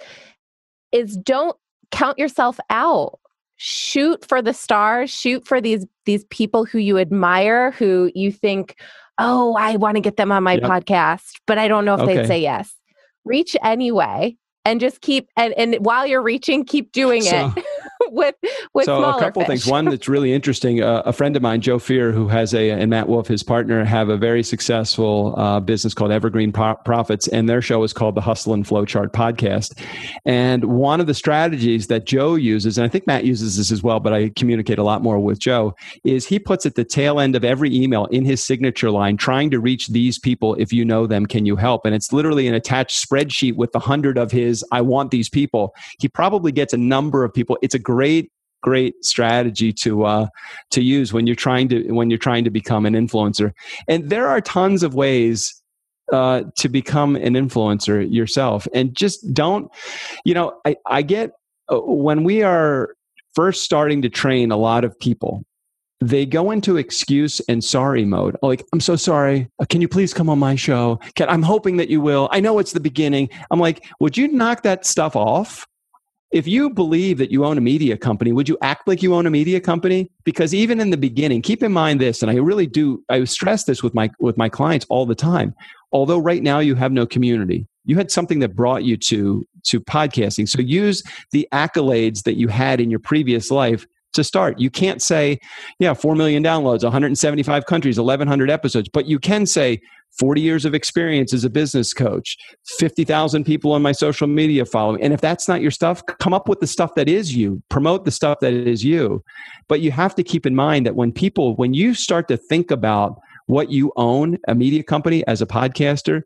is don't count yourself out. Shoot for the stars, shoot for these, these people who you admire, who you think, oh, I want to get them on my yep. podcast, but I don't know if okay. they'd say yes. Reach anyway, and just keep, and, and while you're reaching, keep doing so, it with, with so smaller a couple fish. Things. One that's really interesting, uh, a friend of mine, Joe Fear, who has a, and Matt Wolf, his partner, have a very successful uh, business called Evergreen Pro- Profits, and their show is called the Hustle and Flowchart Podcast. And one of the strategies that Joe uses, and I think Matt uses this as well, but I communicate a lot more with Joe, is he puts at the tail end of every email in his signature line, trying to reach these people. If you know them, can you help? And it's literally an attached spreadsheet with the hundred of his, I want these people. He probably gets a number of people. It's a great, great strategy to uh, to use when you're trying to when you're trying to become an influencer. And there are tons of ways uh, to become an influencer yourself. And just don't, you know, I, I get uh, when we are first starting to train a lot of people, they go into excuse and sorry mode. Like, I'm so sorry. Can you please come on my show? Can, I'm hoping that you will. I know it's the beginning. I'm like, would you knock that stuff off? If you believe that you own a media company, would you act like you own a media company? Because even in the beginning, keep in mind this, and I really do, I stress this with my with my clients all the time. Although right now you have no community, you had something that brought you to to podcasting. So use the accolades that you had in your previous life to start. You can't say, yeah, four million downloads, one hundred seventy-five countries, eleven hundred episodes, but you can say forty years of experience as a business coach, fifty thousand people on my social media following. And if that's not your stuff, come up with the stuff that is you, promote the stuff that is you. But you have to keep in mind that when people, when you start to think about what you own, a media company as a podcaster,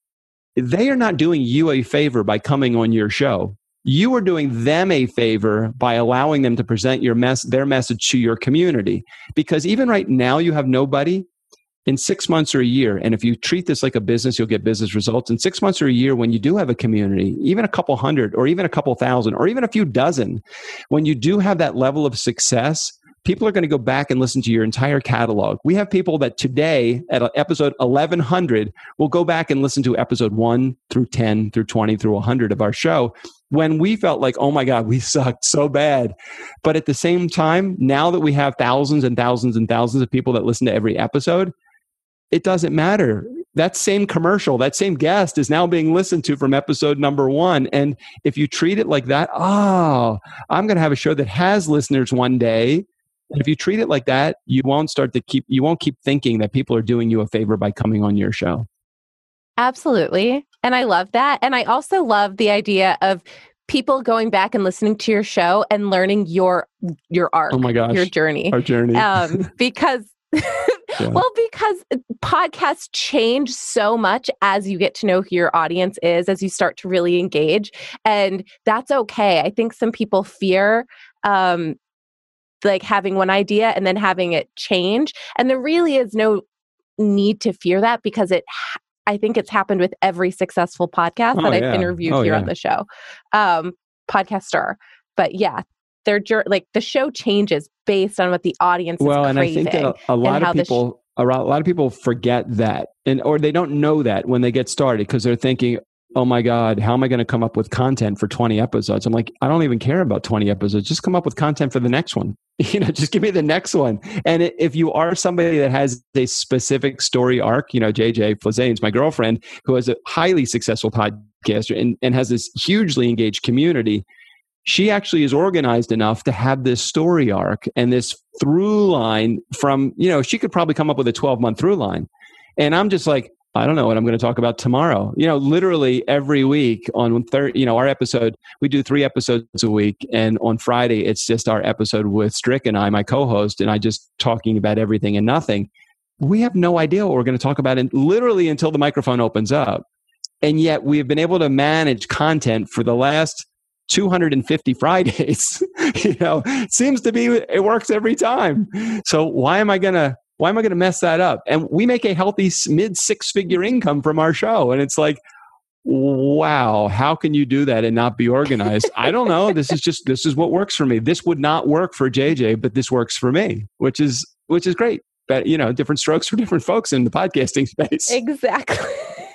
they are not doing you a favor by coming on your show. You are doing them a favor by allowing them to present your mess, their message to your community. Because even right now, you have nobody. In six months or a year, and if you treat this like a business, you'll get business results. In six months or a year, when you do have a community, even a couple hundred, or even a couple thousand, or even a few dozen, when you do have that level of success, people are going to go back and listen to your entire catalog. We have people that today at episode eleven hundred will go back and listen to episode one through ten through twenty through one hundred of our show, when we felt like, oh my God, we sucked so bad. But at the same time, now that we have thousands and thousands and thousands of people that listen to every episode, it doesn't matter. That same commercial, that same guest is now being listened to from episode number one. And if you treat it like that, oh, I'm going to have a show that has listeners one day. And if you treat it like that, you won't start to keep, you won't keep thinking that people are doing you a favor by coming on your show. Absolutely. And I love that. And I also love the idea of people going back and listening to your show and learning your, your arc, oh my gosh, your journey, our journey. Um, because Yeah. Well, because podcasts change so much as you get to know who your audience is, as you start to really engage. And that's okay. I think some people fear um, like having one idea and then having it change. And there really is no need to fear that, because it, I think it's happened with every successful podcast oh, that yeah. I've interviewed oh, here yeah. on the show, um, podcaster. But yeah, they're like the show changes based on what the audience well, is and craving. I think that a, a lot of people, sh- a lot of people forget that, and or they don't know that when they get started, because they're thinking, oh my God, how am I going to come up with content for twenty episodes? I'm like, I don't even care about twenty episodes. Just come up with content for the next one. You know, just give me the next one. And if you are somebody that has a specific story arc, you know, J J Flazane's my girlfriend, who has a highly successful podcaster and, and has this hugely engaged community. She actually is organized enough to have this story arc and this through line from, you know, she could probably come up with a twelve month through line. And I'm just like, I don't know what I'm going to talk about tomorrow. You know, literally every week on third, you know, our episode, we do three episodes a week. And on Friday, it's just our episode with Strick and I, my co-host, and I just talking about everything and nothing. We have no idea what we're going to talk about in, literally until the microphone opens up. And yet we have been able to manage content for the last two hundred fifty Fridays. You know, it seems to be, it works every time. So why am I going to, Why am I going to mess that up? And we make a healthy mid six figure income from our show. And it's like, wow, how can you do that and not be organized? I don't know. This is just, this is what works for me. This would not work for J J, but this works for me, which is, which is great. But, you know, different strokes for different folks in the podcasting space. Exactly.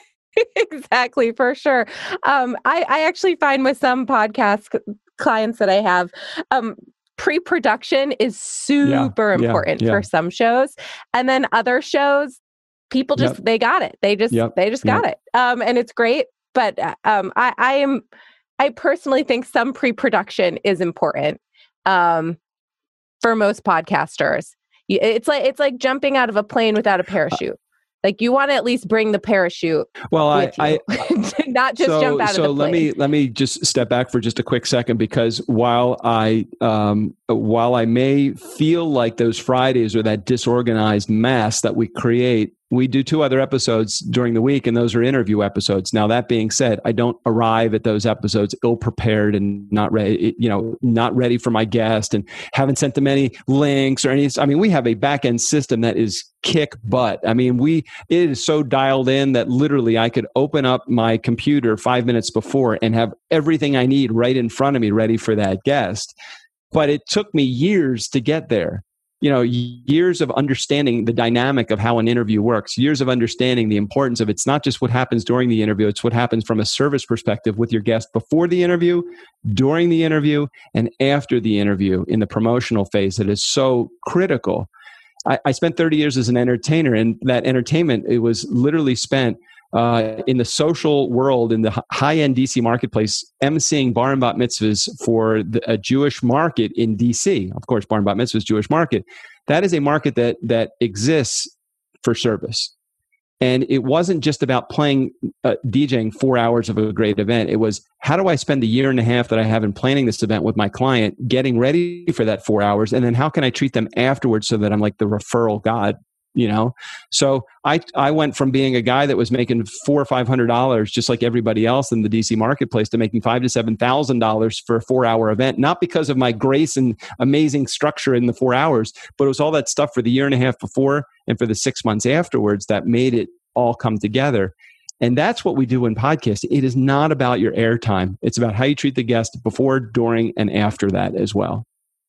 Exactly, for sure. Um, I, I actually find with some podcast c- clients that I have, um, pre-production is super yeah, important yeah, yeah. for some shows. And then other shows, people just, yep. they got it. They just, yep. they just got yep. it. Um, and it's great. But um, I, I am, I personally think some pre-production is important um, for most podcasters. It's like, it's like jumping out of a plane without a parachute. Like you want to at least bring the parachute. Well, I, I not just so, jump out so of the plane. let me let me just step back for just a quick second, because while I um, while I may feel like those Fridays are that disorganized mess that we create, we do two other episodes during the week, and those are interview episodes. Now, that being said, I don't arrive at those episodes ill-prepared and not ready, you know, not ready for my guest, and haven't sent them any links or any. I mean, we have a back-end system that is kick butt. I mean, we it is so dialed in that literally I could open up my computer five minutes before and have everything I need right in front of me, ready for that guest. But it took me years to get there. You know, years of understanding the dynamic of how an interview works, years of understanding the importance of it's not just what happens during the interview, it's what happens from a service perspective with your guest before the interview, during the interview, and after the interview in the promotional phase that is so critical. I, I spent thirty years as an entertainer, and that entertainment, it was literally spent uh, in the social world, in the high-end D C marketplace, emceeing bar and bat mitzvahs for the, a Jewish market in D C. Of course, bar and bat mitzvahs, Jewish market. That is a market that that exists for service. And it wasn't just about playing, uh, DJing four hours of a great event. It was, how do I spend the year and a half that I have in planning this event with my client, getting ready for that four hours? And then how can I treat them afterwards so that I'm like the referral god, you know? So I I went from being a guy that was making four or five hundred dollars, just like everybody else in the D C marketplace, to making five to seven thousand dollars for a four hour event. Not because of my grace and amazing structure in the four hours, but it was all that stuff for the year and a half before and for the six months afterwards that made it all come together. And that's what we do in podcasting. It is not about your airtime. It's about how you treat the guest before, during, and after that as well.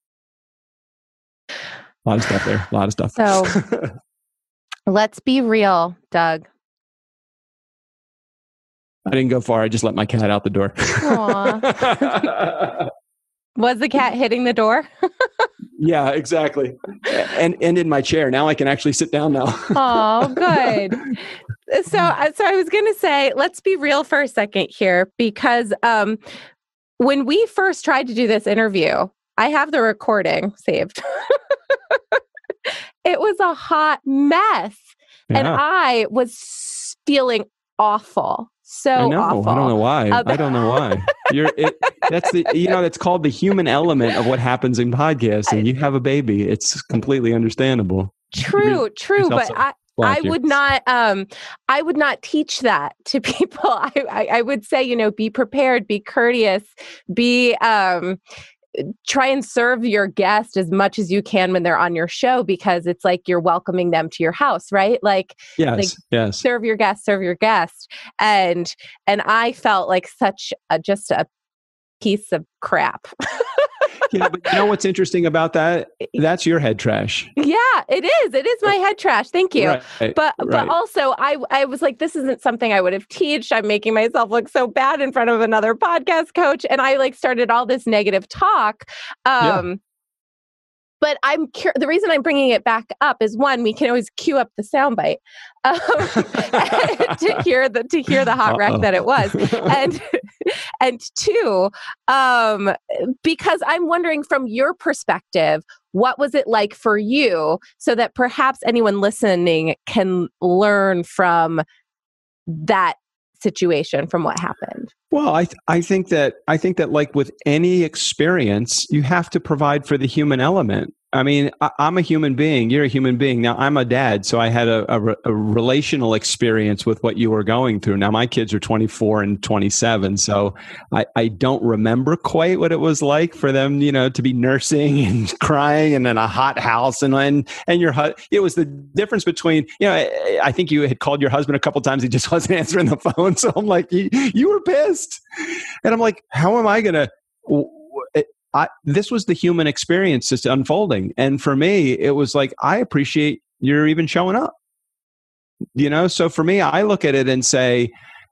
A lot of stuff there. A lot of stuff. So let's be real, Doug. I didn't go far. I just let my cat out the door. Aw. Was the cat hitting the door? Yeah, exactly. And and in my chair. Now I can actually sit down now. Oh, good. So, so I was going to say, let's be real for a second here, because um, when we first tried to do this interview, I have the recording saved. It was a hot mess. Yeah. And I was feeling awful. So I know. awful. I don't know why. About- I don't know why. You're it, that's the you know that's called the human element of what happens in podcasting. You have a baby. It's completely understandable. True, true. But I I would not um I would not teach that to people. I, I I would say, you know, be prepared, be courteous, be um try and serve your guest as much as you can when they're on your show, because it's like you're welcoming them to your house, right? Like, yes, like yes. serve your guest, serve your guest. And and I felt like such a, just a piece of crap. Yeah, but you know what's interesting about that? That's your head trash. Yeah, it is. It is my head trash. Thank you. Right, but right. but also I I was like, this isn't something I would have teached. I'm making myself look so bad in front of another podcast coach. And I like started all this negative talk. Um Yeah. But I'm cur- the reason I'm bringing it back up is one, we can always cue up the soundbite um, to hear the to hear the hot Uh-oh. wreck that it was, and and two, um, because I'm wondering from your perspective, what was it like for you, so that perhaps anyone listening can learn from that situation, from what happened. Well, I th- I think that I think that like with any experience, you have to provide for the human element. I mean, I, I'm a human being. You're a human being. Now, I'm a dad, so I had a, a, a relational experience with what you were going through. Now, my kids are twenty-four and twenty-seven, so I, I don't remember quite what it was like for them, you know, to be nursing and crying and in a hot house. And and, and your hu- it was the difference between, you know, I, I think you had called your husband a couple of times. He just wasn't answering the phone. So I'm like, you, you were pissed. And I'm like, how am I going to... I, this was the human experience just unfolding. And for me, it was like, I appreciate you're even showing up. You know, so for me, I look at it and say,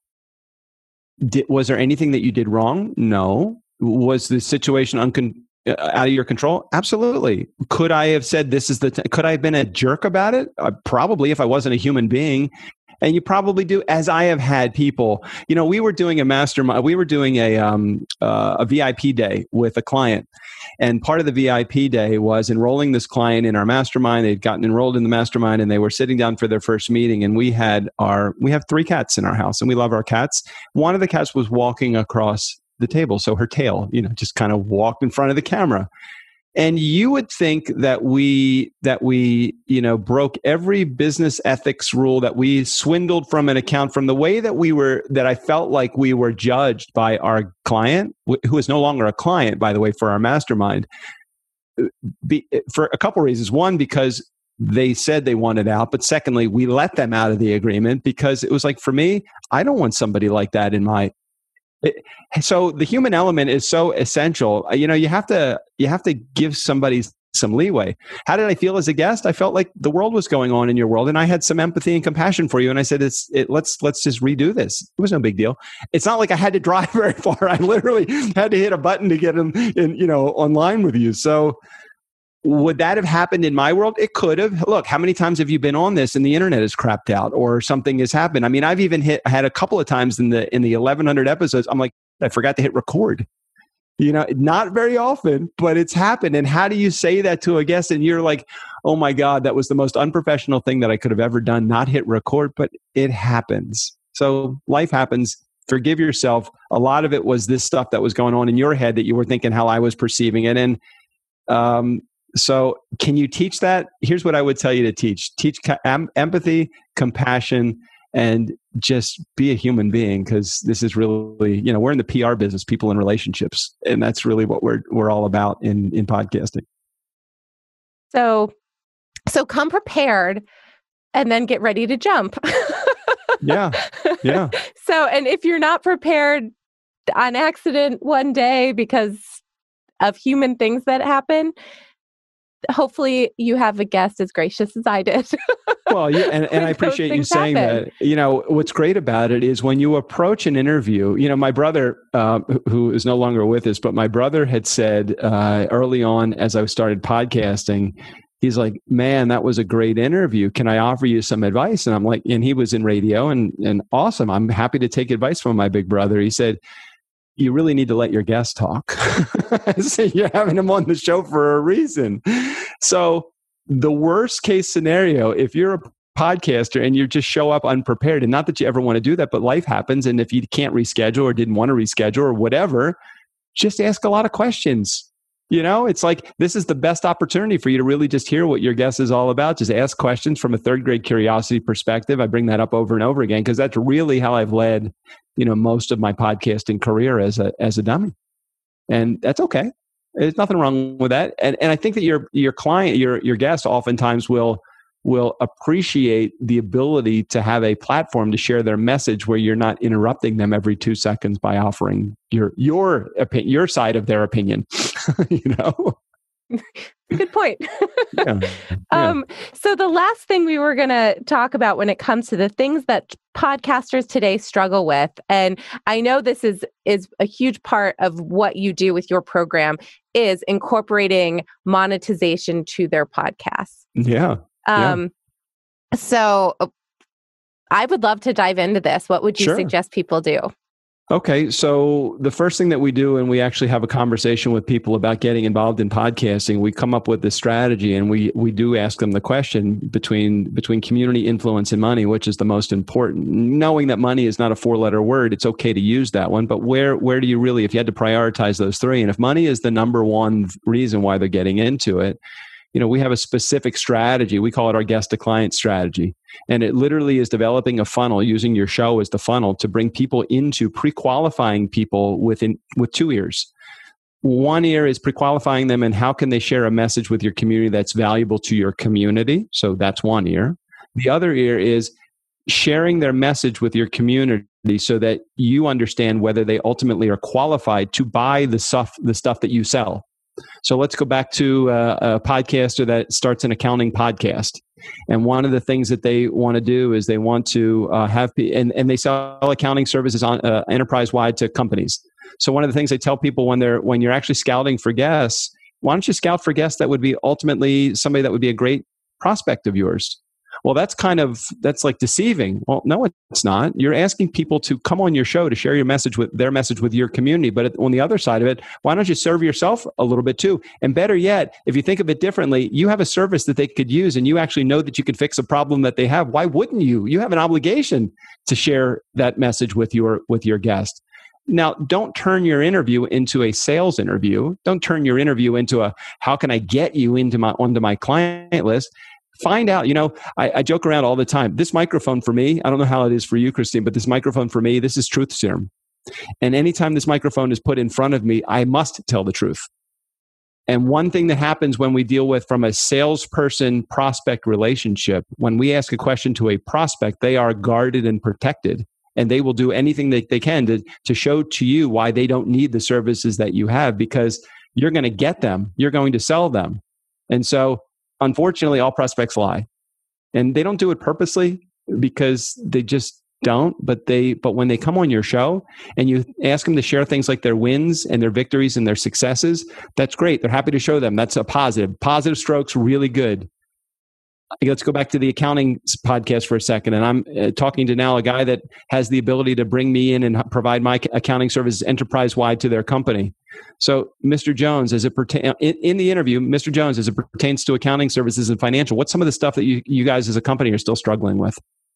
did, was there anything that you did wrong? No. Was the situation uncon- out of your control? Absolutely. Could I have said this is the, t- could I have been a jerk about it? Uh, probably, if I wasn't a human being. And you probably do, as I have had people, you know, we were doing a mastermind, we were doing a um, uh, a V I P day with a client. And part of the V I P day was enrolling this client in our mastermind. They'd gotten enrolled in the mastermind and they were sitting down for their first meeting. And we had our, we have three cats in our house and we love our cats. One of the cats was walking across the table. So her tail, you know, just kind of walked in front of the camera. And you would think that we that we you know broke every business ethics rule, that we swindled from an account, from the way that we were that I felt like we were judged by our client, who is no longer a client, by the way, for our mastermind, Be, for a couple of reasons. One, because they said they wanted out, but secondly, we let them out of the agreement because it was like, for me, I don't want somebody like that in my. It, so the human element is so essential. You know, you have to you have to give somebody some leeway. How did I feel as a guest? I felt like the world was going on in your world, and I had some empathy and compassion for you. And I said, "It's it, let's let's just redo this." It was no big deal. It's not like I had to drive very far. I literally had to hit a button to get in, in you know, online with you. So. Would that have happened in my world? It could have. Look, how many times have you been on this and the internet has crapped out or something has happened? I mean, I've even hit had a couple of times in the in the eleven hundred episodes. I'm like, I forgot to hit record. You know, not very often, but it's happened. And how do you say that to a guest? And you're like, oh my God, that was the most unprofessional thing that I could have ever done. Not hit record, but it happens. So life happens. Forgive yourself. A lot of it was this stuff that was going on in your head that you were thinking how I was perceiving it. And um, So can you teach that? Here's what I would tell you to teach. Teach em- empathy, compassion, and just be a human being, because this is really, you know, we're in the P R business, people in relationships, and that's really what we're we're all about in, in podcasting. So, so come prepared and then get ready to jump. Yeah, yeah. So, and if you're not prepared on accident one day because of human things that happen, hopefully you have a guest as gracious as I did. Well, yeah, and, and I appreciate you saying happen. that. You know, what's great about it is when you approach an interview, you know, my brother, uh, who is no longer with us, but my brother had said uh, early on as I started podcasting, he's like, man, that was a great interview. Can I offer you some advice? And I'm like, and he was in radio and, and awesome. I'm happy to take advice from my big brother. He said, you really need to let your guests talk. So you're having them on the show for a reason. So the worst case scenario, if you're a podcaster and you just show up unprepared, and not that you ever want to do that, but life happens. And if you can't reschedule or didn't want to reschedule or whatever, just ask a lot of questions. You know, it's like, this is the best opportunity for you to really just hear what your guest is all about. Just ask questions from a third grade curiosity perspective. I bring that up over and over again, because that's really how I've led, you know, most of my podcasting career as a, as a dummy. And that's okay. There's nothing wrong with that. And and I think that your, your client, your, your guest oftentimes will, will appreciate the ability to have a platform to share their message where you're not interrupting them every two seconds by offering your your opi- your side of their opinion. You know? Good point. Yeah. Yeah. Um, so the last thing we were going to talk about when it comes to the things that podcasters today struggle with, and I know this is is a huge part of what you do with your program, is incorporating monetization to their podcasts. Yeah. Um, yeah. So I would love to dive into this. What would you Sure. suggest people do? Okay, so the first thing that we do, and we actually have a conversation with people about getting involved in podcasting, we come up with this strategy, and we we do ask them the question between between community influence and money, which is the most important. Knowing that money is not a four-letter word, it's okay to use that one, but where where do you really, if you had to prioritize those three, and if money is the number one reason why they're getting into it, you know, we have a specific strategy. We call it our guest to client strategy. And it literally is developing a funnel, using your show as the funnel to bring people into pre-qualifying people within with two ears. One ear is pre-qualifying them and how can they share a message with your community that's valuable to your community. So that's one ear. The other ear is sharing their message with your community so that you understand whether they ultimately are qualified to buy the stuff, the stuff that you sell. So let's go back to a, a podcaster that starts an accounting podcast. And one of the things that they want to do is they want to uh, have, and, and they sell accounting services on uh, enterprise-wide to companies. So one of the things I tell people when they're, when you're actually scouting for guests, why don't you scout for guests that would be ultimately somebody that would be a great prospect of yours? Well, that's kind of, that's like deceiving. Well, no, it's not. You're asking people to come on your show to share your message with their message with your community. But on the other side of it, why don't you serve yourself a little bit too? And better yet, if you think of it differently, you have a service that they could use and you actually know that you can fix a problem that they have. Why wouldn't you? You have an obligation to share that message with your, with your guest. Now, don't turn your interview into a sales interview. Don't turn your interview into a, how can I get you into my, onto my client list? Find out, you know, I, I joke around all the time. This microphone for me, I don't know how it is for you, Christine, but this microphone for me, this is truth serum. And anytime this microphone is put in front of me, I must tell the truth. And one thing that happens when we deal with from a salesperson prospect relationship, when we ask a question to a prospect, they are guarded and protected. And they will do anything that they can to, to show to you why they don't need the services that you have, because you're going to get them. You're going to sell them. And so, unfortunately, all prospects lie, and they don't do it purposely because they just don't. But they, but when they come on your show and you ask them to share things like their wins and their victories and their successes, that's great. They're happy to show them. That's a positive. Positive strokes, really good. Let's go back to the accounting podcast for a second. And I'm uh, talking to now a guy that has the ability to bring me in and provide my accounting services enterprise-wide to their company. So, Mister Jones, as it pertains in, in the interview, Mister Jones, as it pertains to accounting services and financial, what's some of the stuff that you, you guys as a company are still struggling with?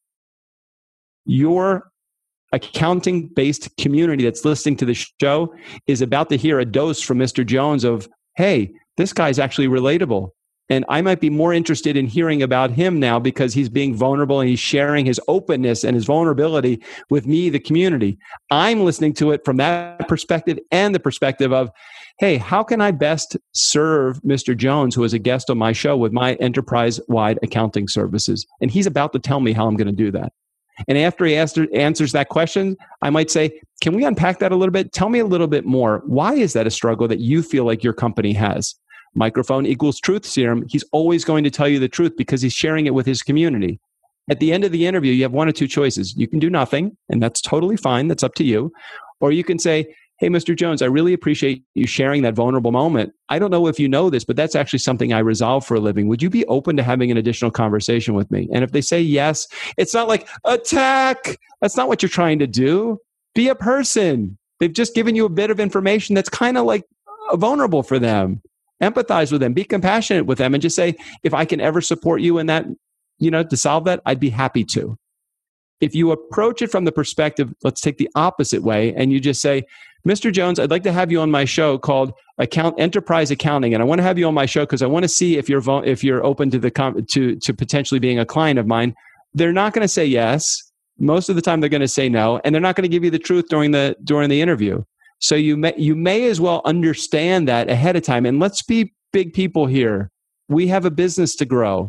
Your accounting-based community that's listening to the show is about to hear a dose from Mister Jones of, hey, this guy's actually relatable. And I might be more interested in hearing about him now because he's being vulnerable and he's sharing his openness and his vulnerability with me, the community. I'm listening to it from that perspective and the perspective of, hey, how can I best serve Mister Jones, who is a guest on my show, with my enterprise-wide accounting services? And he's about to tell me how I'm going to do that. And after he answer, answers that question, I might say, can we unpack that a little bit? Tell me a little bit more. Why is that a struggle that you feel like your company has? Microphone equals truth serum. He's always going to tell you the truth because he's sharing it with his community. At the end of the interview, you have one or two choices. You can do nothing, and that's totally fine. That's up to you. Or you can say, hey, Mister Jones, I really appreciate you sharing that vulnerable moment. I don't know if you know this, but that's actually something I resolve for a living. Would you be open to having an additional conversation with me? And if they say yes, it's not like attack. That's not what you're trying to do. Be a person. They've just given you a bit of information that's kind of like vulnerable for them. Empathize with them, be compassionate with them, and just say, if I can ever support you in that, you know, to solve that, I'd be happy to. If you approach it from the perspective, let's take the opposite way, and you just say, Mister Jones, I'd like to have you on my show called Account Enterprise Accounting, and I want to have you on my show because I want to see if you're if you're open to the to to potentially being a client of mine. They're not going to say yes. Most of the time, they're going to say no, and they're not going to give you the truth during the during the interview. So you may you may as well understand that ahead of time. And let's be big people here. We have a business to grow.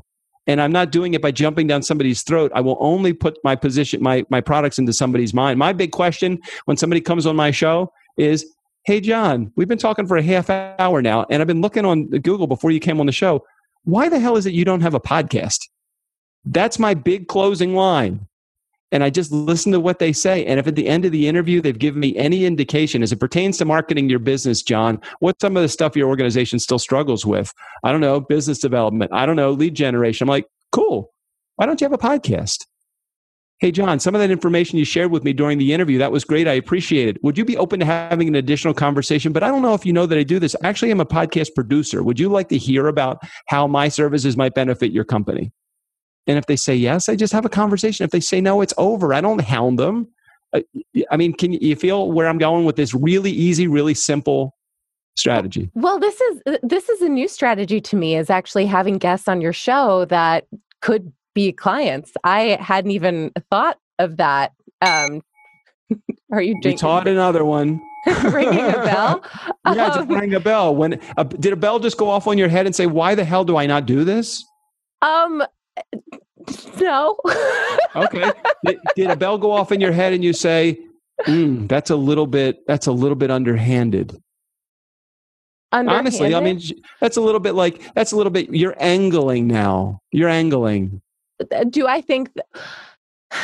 And I'm not doing it by jumping down somebody's throat. I will only put my position, my, my products into somebody's mind. My big question when somebody comes on my show is, hey, John, we've been talking for a half hour now, and I've been looking on Google before you came on the show. Why the hell is it you don't have a podcast? That's my big closing line. And I just listen to what they say. And if at the end of the interview, they've given me any indication as it pertains to marketing your business, John, what's some of the stuff your organization still struggles with? I don't know, business development. I don't know, lead generation. I'm like, cool. Why don't you have a podcast? Hey, John, some of that information you shared with me during the interview, that was great. I appreciate it. Would you be open to having an additional conversation? But I don't know if you know that I do this. Actually, I'm a podcast producer. Would you like to hear about how my services might benefit your company? And if they say yes, I just have a conversation. If they say no, it's over. I don't hound them. I mean, can you feel where I'm going with this really easy, really simple strategy? Well, this is this is a new strategy to me, is actually having guests on your show that could be clients. I hadn't even thought of that. Um, are you drinking? You taught another one. Ringing a bell? Yeah, um, just ring a bell. When uh, did a bell just go off on your head and say, why the hell do I not do this? Um, no. Okay. Did, did a bell go off in your head and you say, mm, that's a little bit, that's a little bit underhanded? Underhanded? Honestly, I mean, that's a little bit like, that's a little bit, you're angling now. You're angling. Do I think, th-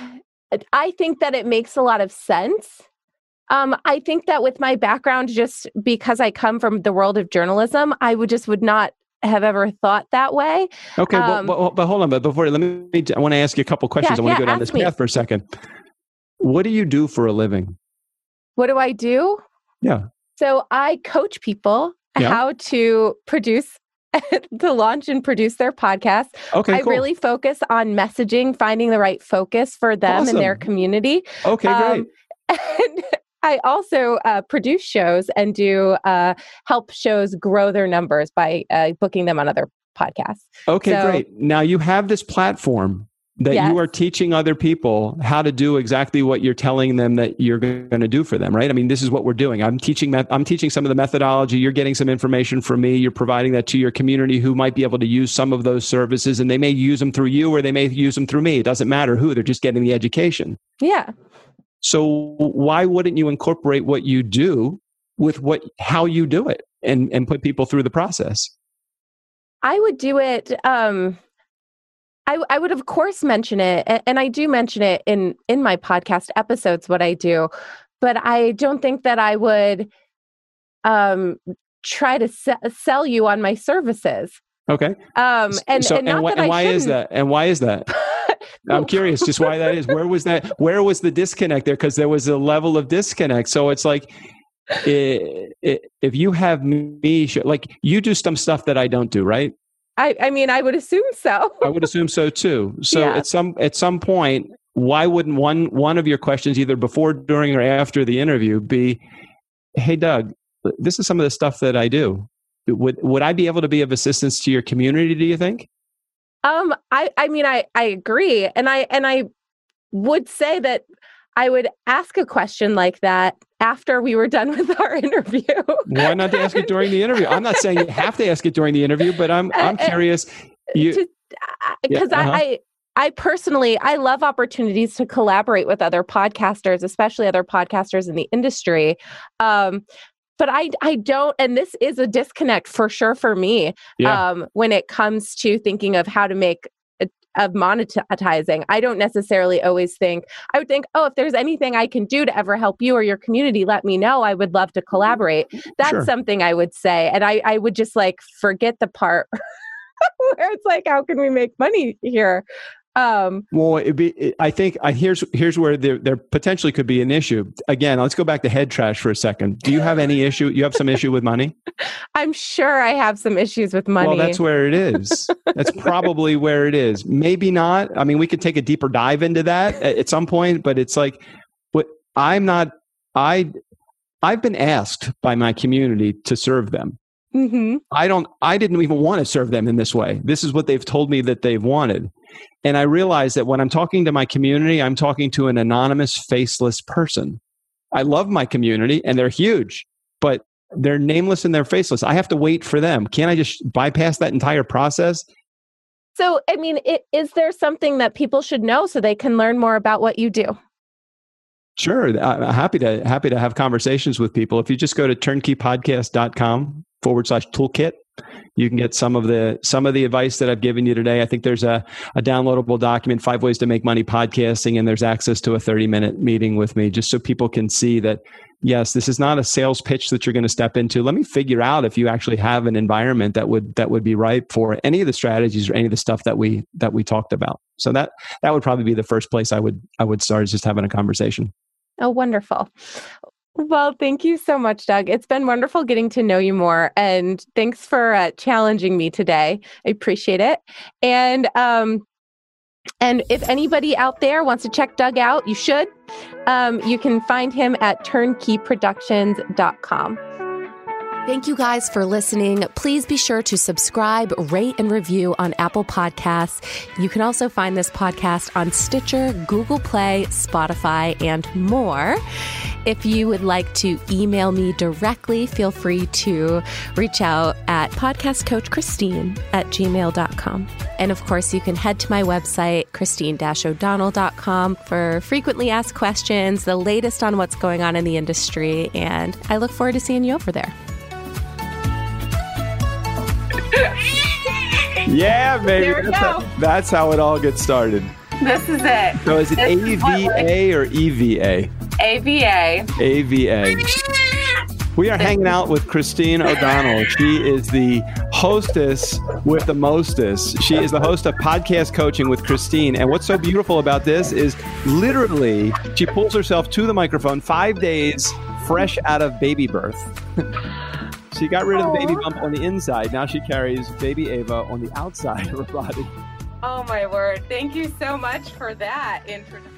I think that it makes a lot of sense. Um, I think that with my background, just because I come from the world of journalism, I would just would not have ever thought that way. Okay, um, but, but, but hold on. But before, let me, I want to ask you a couple questions. Yeah, I want yeah, to go down this ask me. path for a second. What do you do for a living? What do I do? Yeah. So I coach people Yeah. how to produce, to launch and produce their podcast. Okay, I cool. really focus on messaging, finding the right focus for them Awesome. and their community. Okay, great. Um, and I also uh, produce shows and do uh, help shows grow their numbers by uh, booking them on other podcasts. Okay, so- great. Now you have this platform that Yes. you are teaching other people how to do exactly what you're telling them that you're going to do for them, right? I mean, this is what we're doing. I'm teaching met- I'm teaching some of the methodology. You're getting some information from me. You're providing that to your community who might be able to use some of those services, and they may use them through you or they may use them through me. It doesn't matter who. They're just getting the education. Yeah. So why wouldn't you incorporate what you do with what how you do it and, and put people through the process? I would do it. Um, I, I would, of course, mention it. And, and I do mention it in, in my podcast episodes, what I do. But I don't think that I would um, try to se- sell you on my services. Okay. Um, and, so, and not and, wh- that and I why is shouldn't. that? And why is that? I'm curious just why that is. Where was that? Where was the disconnect there? Because there was a level of disconnect. So it's like, it, it, if you have me, like you do some stuff that I don't do, right? I, I mean, I would assume so. I would assume so too. So Yeah. at some at some point, why wouldn't one one of your questions, either before, during, or after the interview, be, "Hey, Doug, this is some of the stuff that I do. Would would I be able to be of assistance to your community? Do you think?" Um, I, I mean, I, I agree. And I, and I would say that I would ask a question like that after we were done with our interview. Why not to ask it during the interview? I'm not saying you have to ask it during the interview, but I'm I'm curious. You, Because Yeah, uh-huh. I, I, I personally, I love opportunities to collaborate with other podcasters, especially other podcasters in the industry. Um, But I, I don't, and this is a disconnect for sure for me Yeah. um, when it comes to thinking of how to make, a, of monetizing. I don't necessarily always think, I would think, oh, if there's anything I can do to ever help you or your community, let me know. I would love to collaborate. That's Sure. something I would say. And I, I would just like forget the part where it's like, how can we make money here? Um, Well, it'd be, it, I think I, here's here's where there, there potentially could be an issue. Again, let's go back to head trash for a second. Do you have any issue? You have some issue with money? I'm sure I have some issues with money. Well, that's where it is. That's probably where it is. Maybe not. I mean, we could take a deeper dive into that at, at some point, but it's like, what I'm not, I, I've been asked by my community to serve them. Mm-hmm. I don't, I didn't even want to serve them in this way. This is what they've told me that they've wanted. And I realize that when I'm talking to my community, I'm talking to an anonymous, faceless person. I love my community and they're huge, but they're nameless and they're faceless. I have to wait for them. Can't I just bypass that entire process? So, I mean, it, is there something that people should know so they can learn more about what you do? Sure. I'm happy to happy to have conversations with people. If you just go to turnkeypodcast.com forward slash toolkit, you can get some of the some of the advice that I've given you today. I think there's a, a downloadable document, Five Ways to Make Money Podcasting, and there's access to a thirty minute meeting with me just so people can see that, yes, this is not a sales pitch that you're going to step into. Let me figure out if you actually have an environment that would that would be right for any of the strategies or any of the stuff that we that we talked about. So that that would probably be the first place I would I would start, is just having a conversation. Oh, wonderful. Well, thank you so much, Doug. It's been wonderful getting to know you more. And thanks for uh, challenging me today. I appreciate it. And um, and if anybody out there wants to check Doug out, you should. Um, you can find him at turnkey productions dot com. Thank you guys for listening. Please be sure to subscribe, rate, and review on Apple Podcasts. You can also find this podcast on Stitcher, Google Play, Spotify, and more. If you would like to email me directly, feel free to reach out at podcastcoachchristine at gmail dot com. And of course, you can head to my website, christine dash o'donnell dot com, for frequently asked questions, the latest on what's going on in the industry. And I look forward to seeing you over there. Yeah, baby. There we That's go. how, that's how it all gets started. This is it. So is it This A is what V we're- A or E V A? A V A. A V A. We are hanging out with Christine O'Donnell. She is the hostess with the mostest. She is the host of Podcast Coaching with Christine. And what's so beautiful about this is literally she pulls herself to the microphone five days fresh out of baby birth. She got rid of the baby bump on the inside. Now she carries baby Ava on the outside of her body. Oh my word. Thank you so much for that introduction.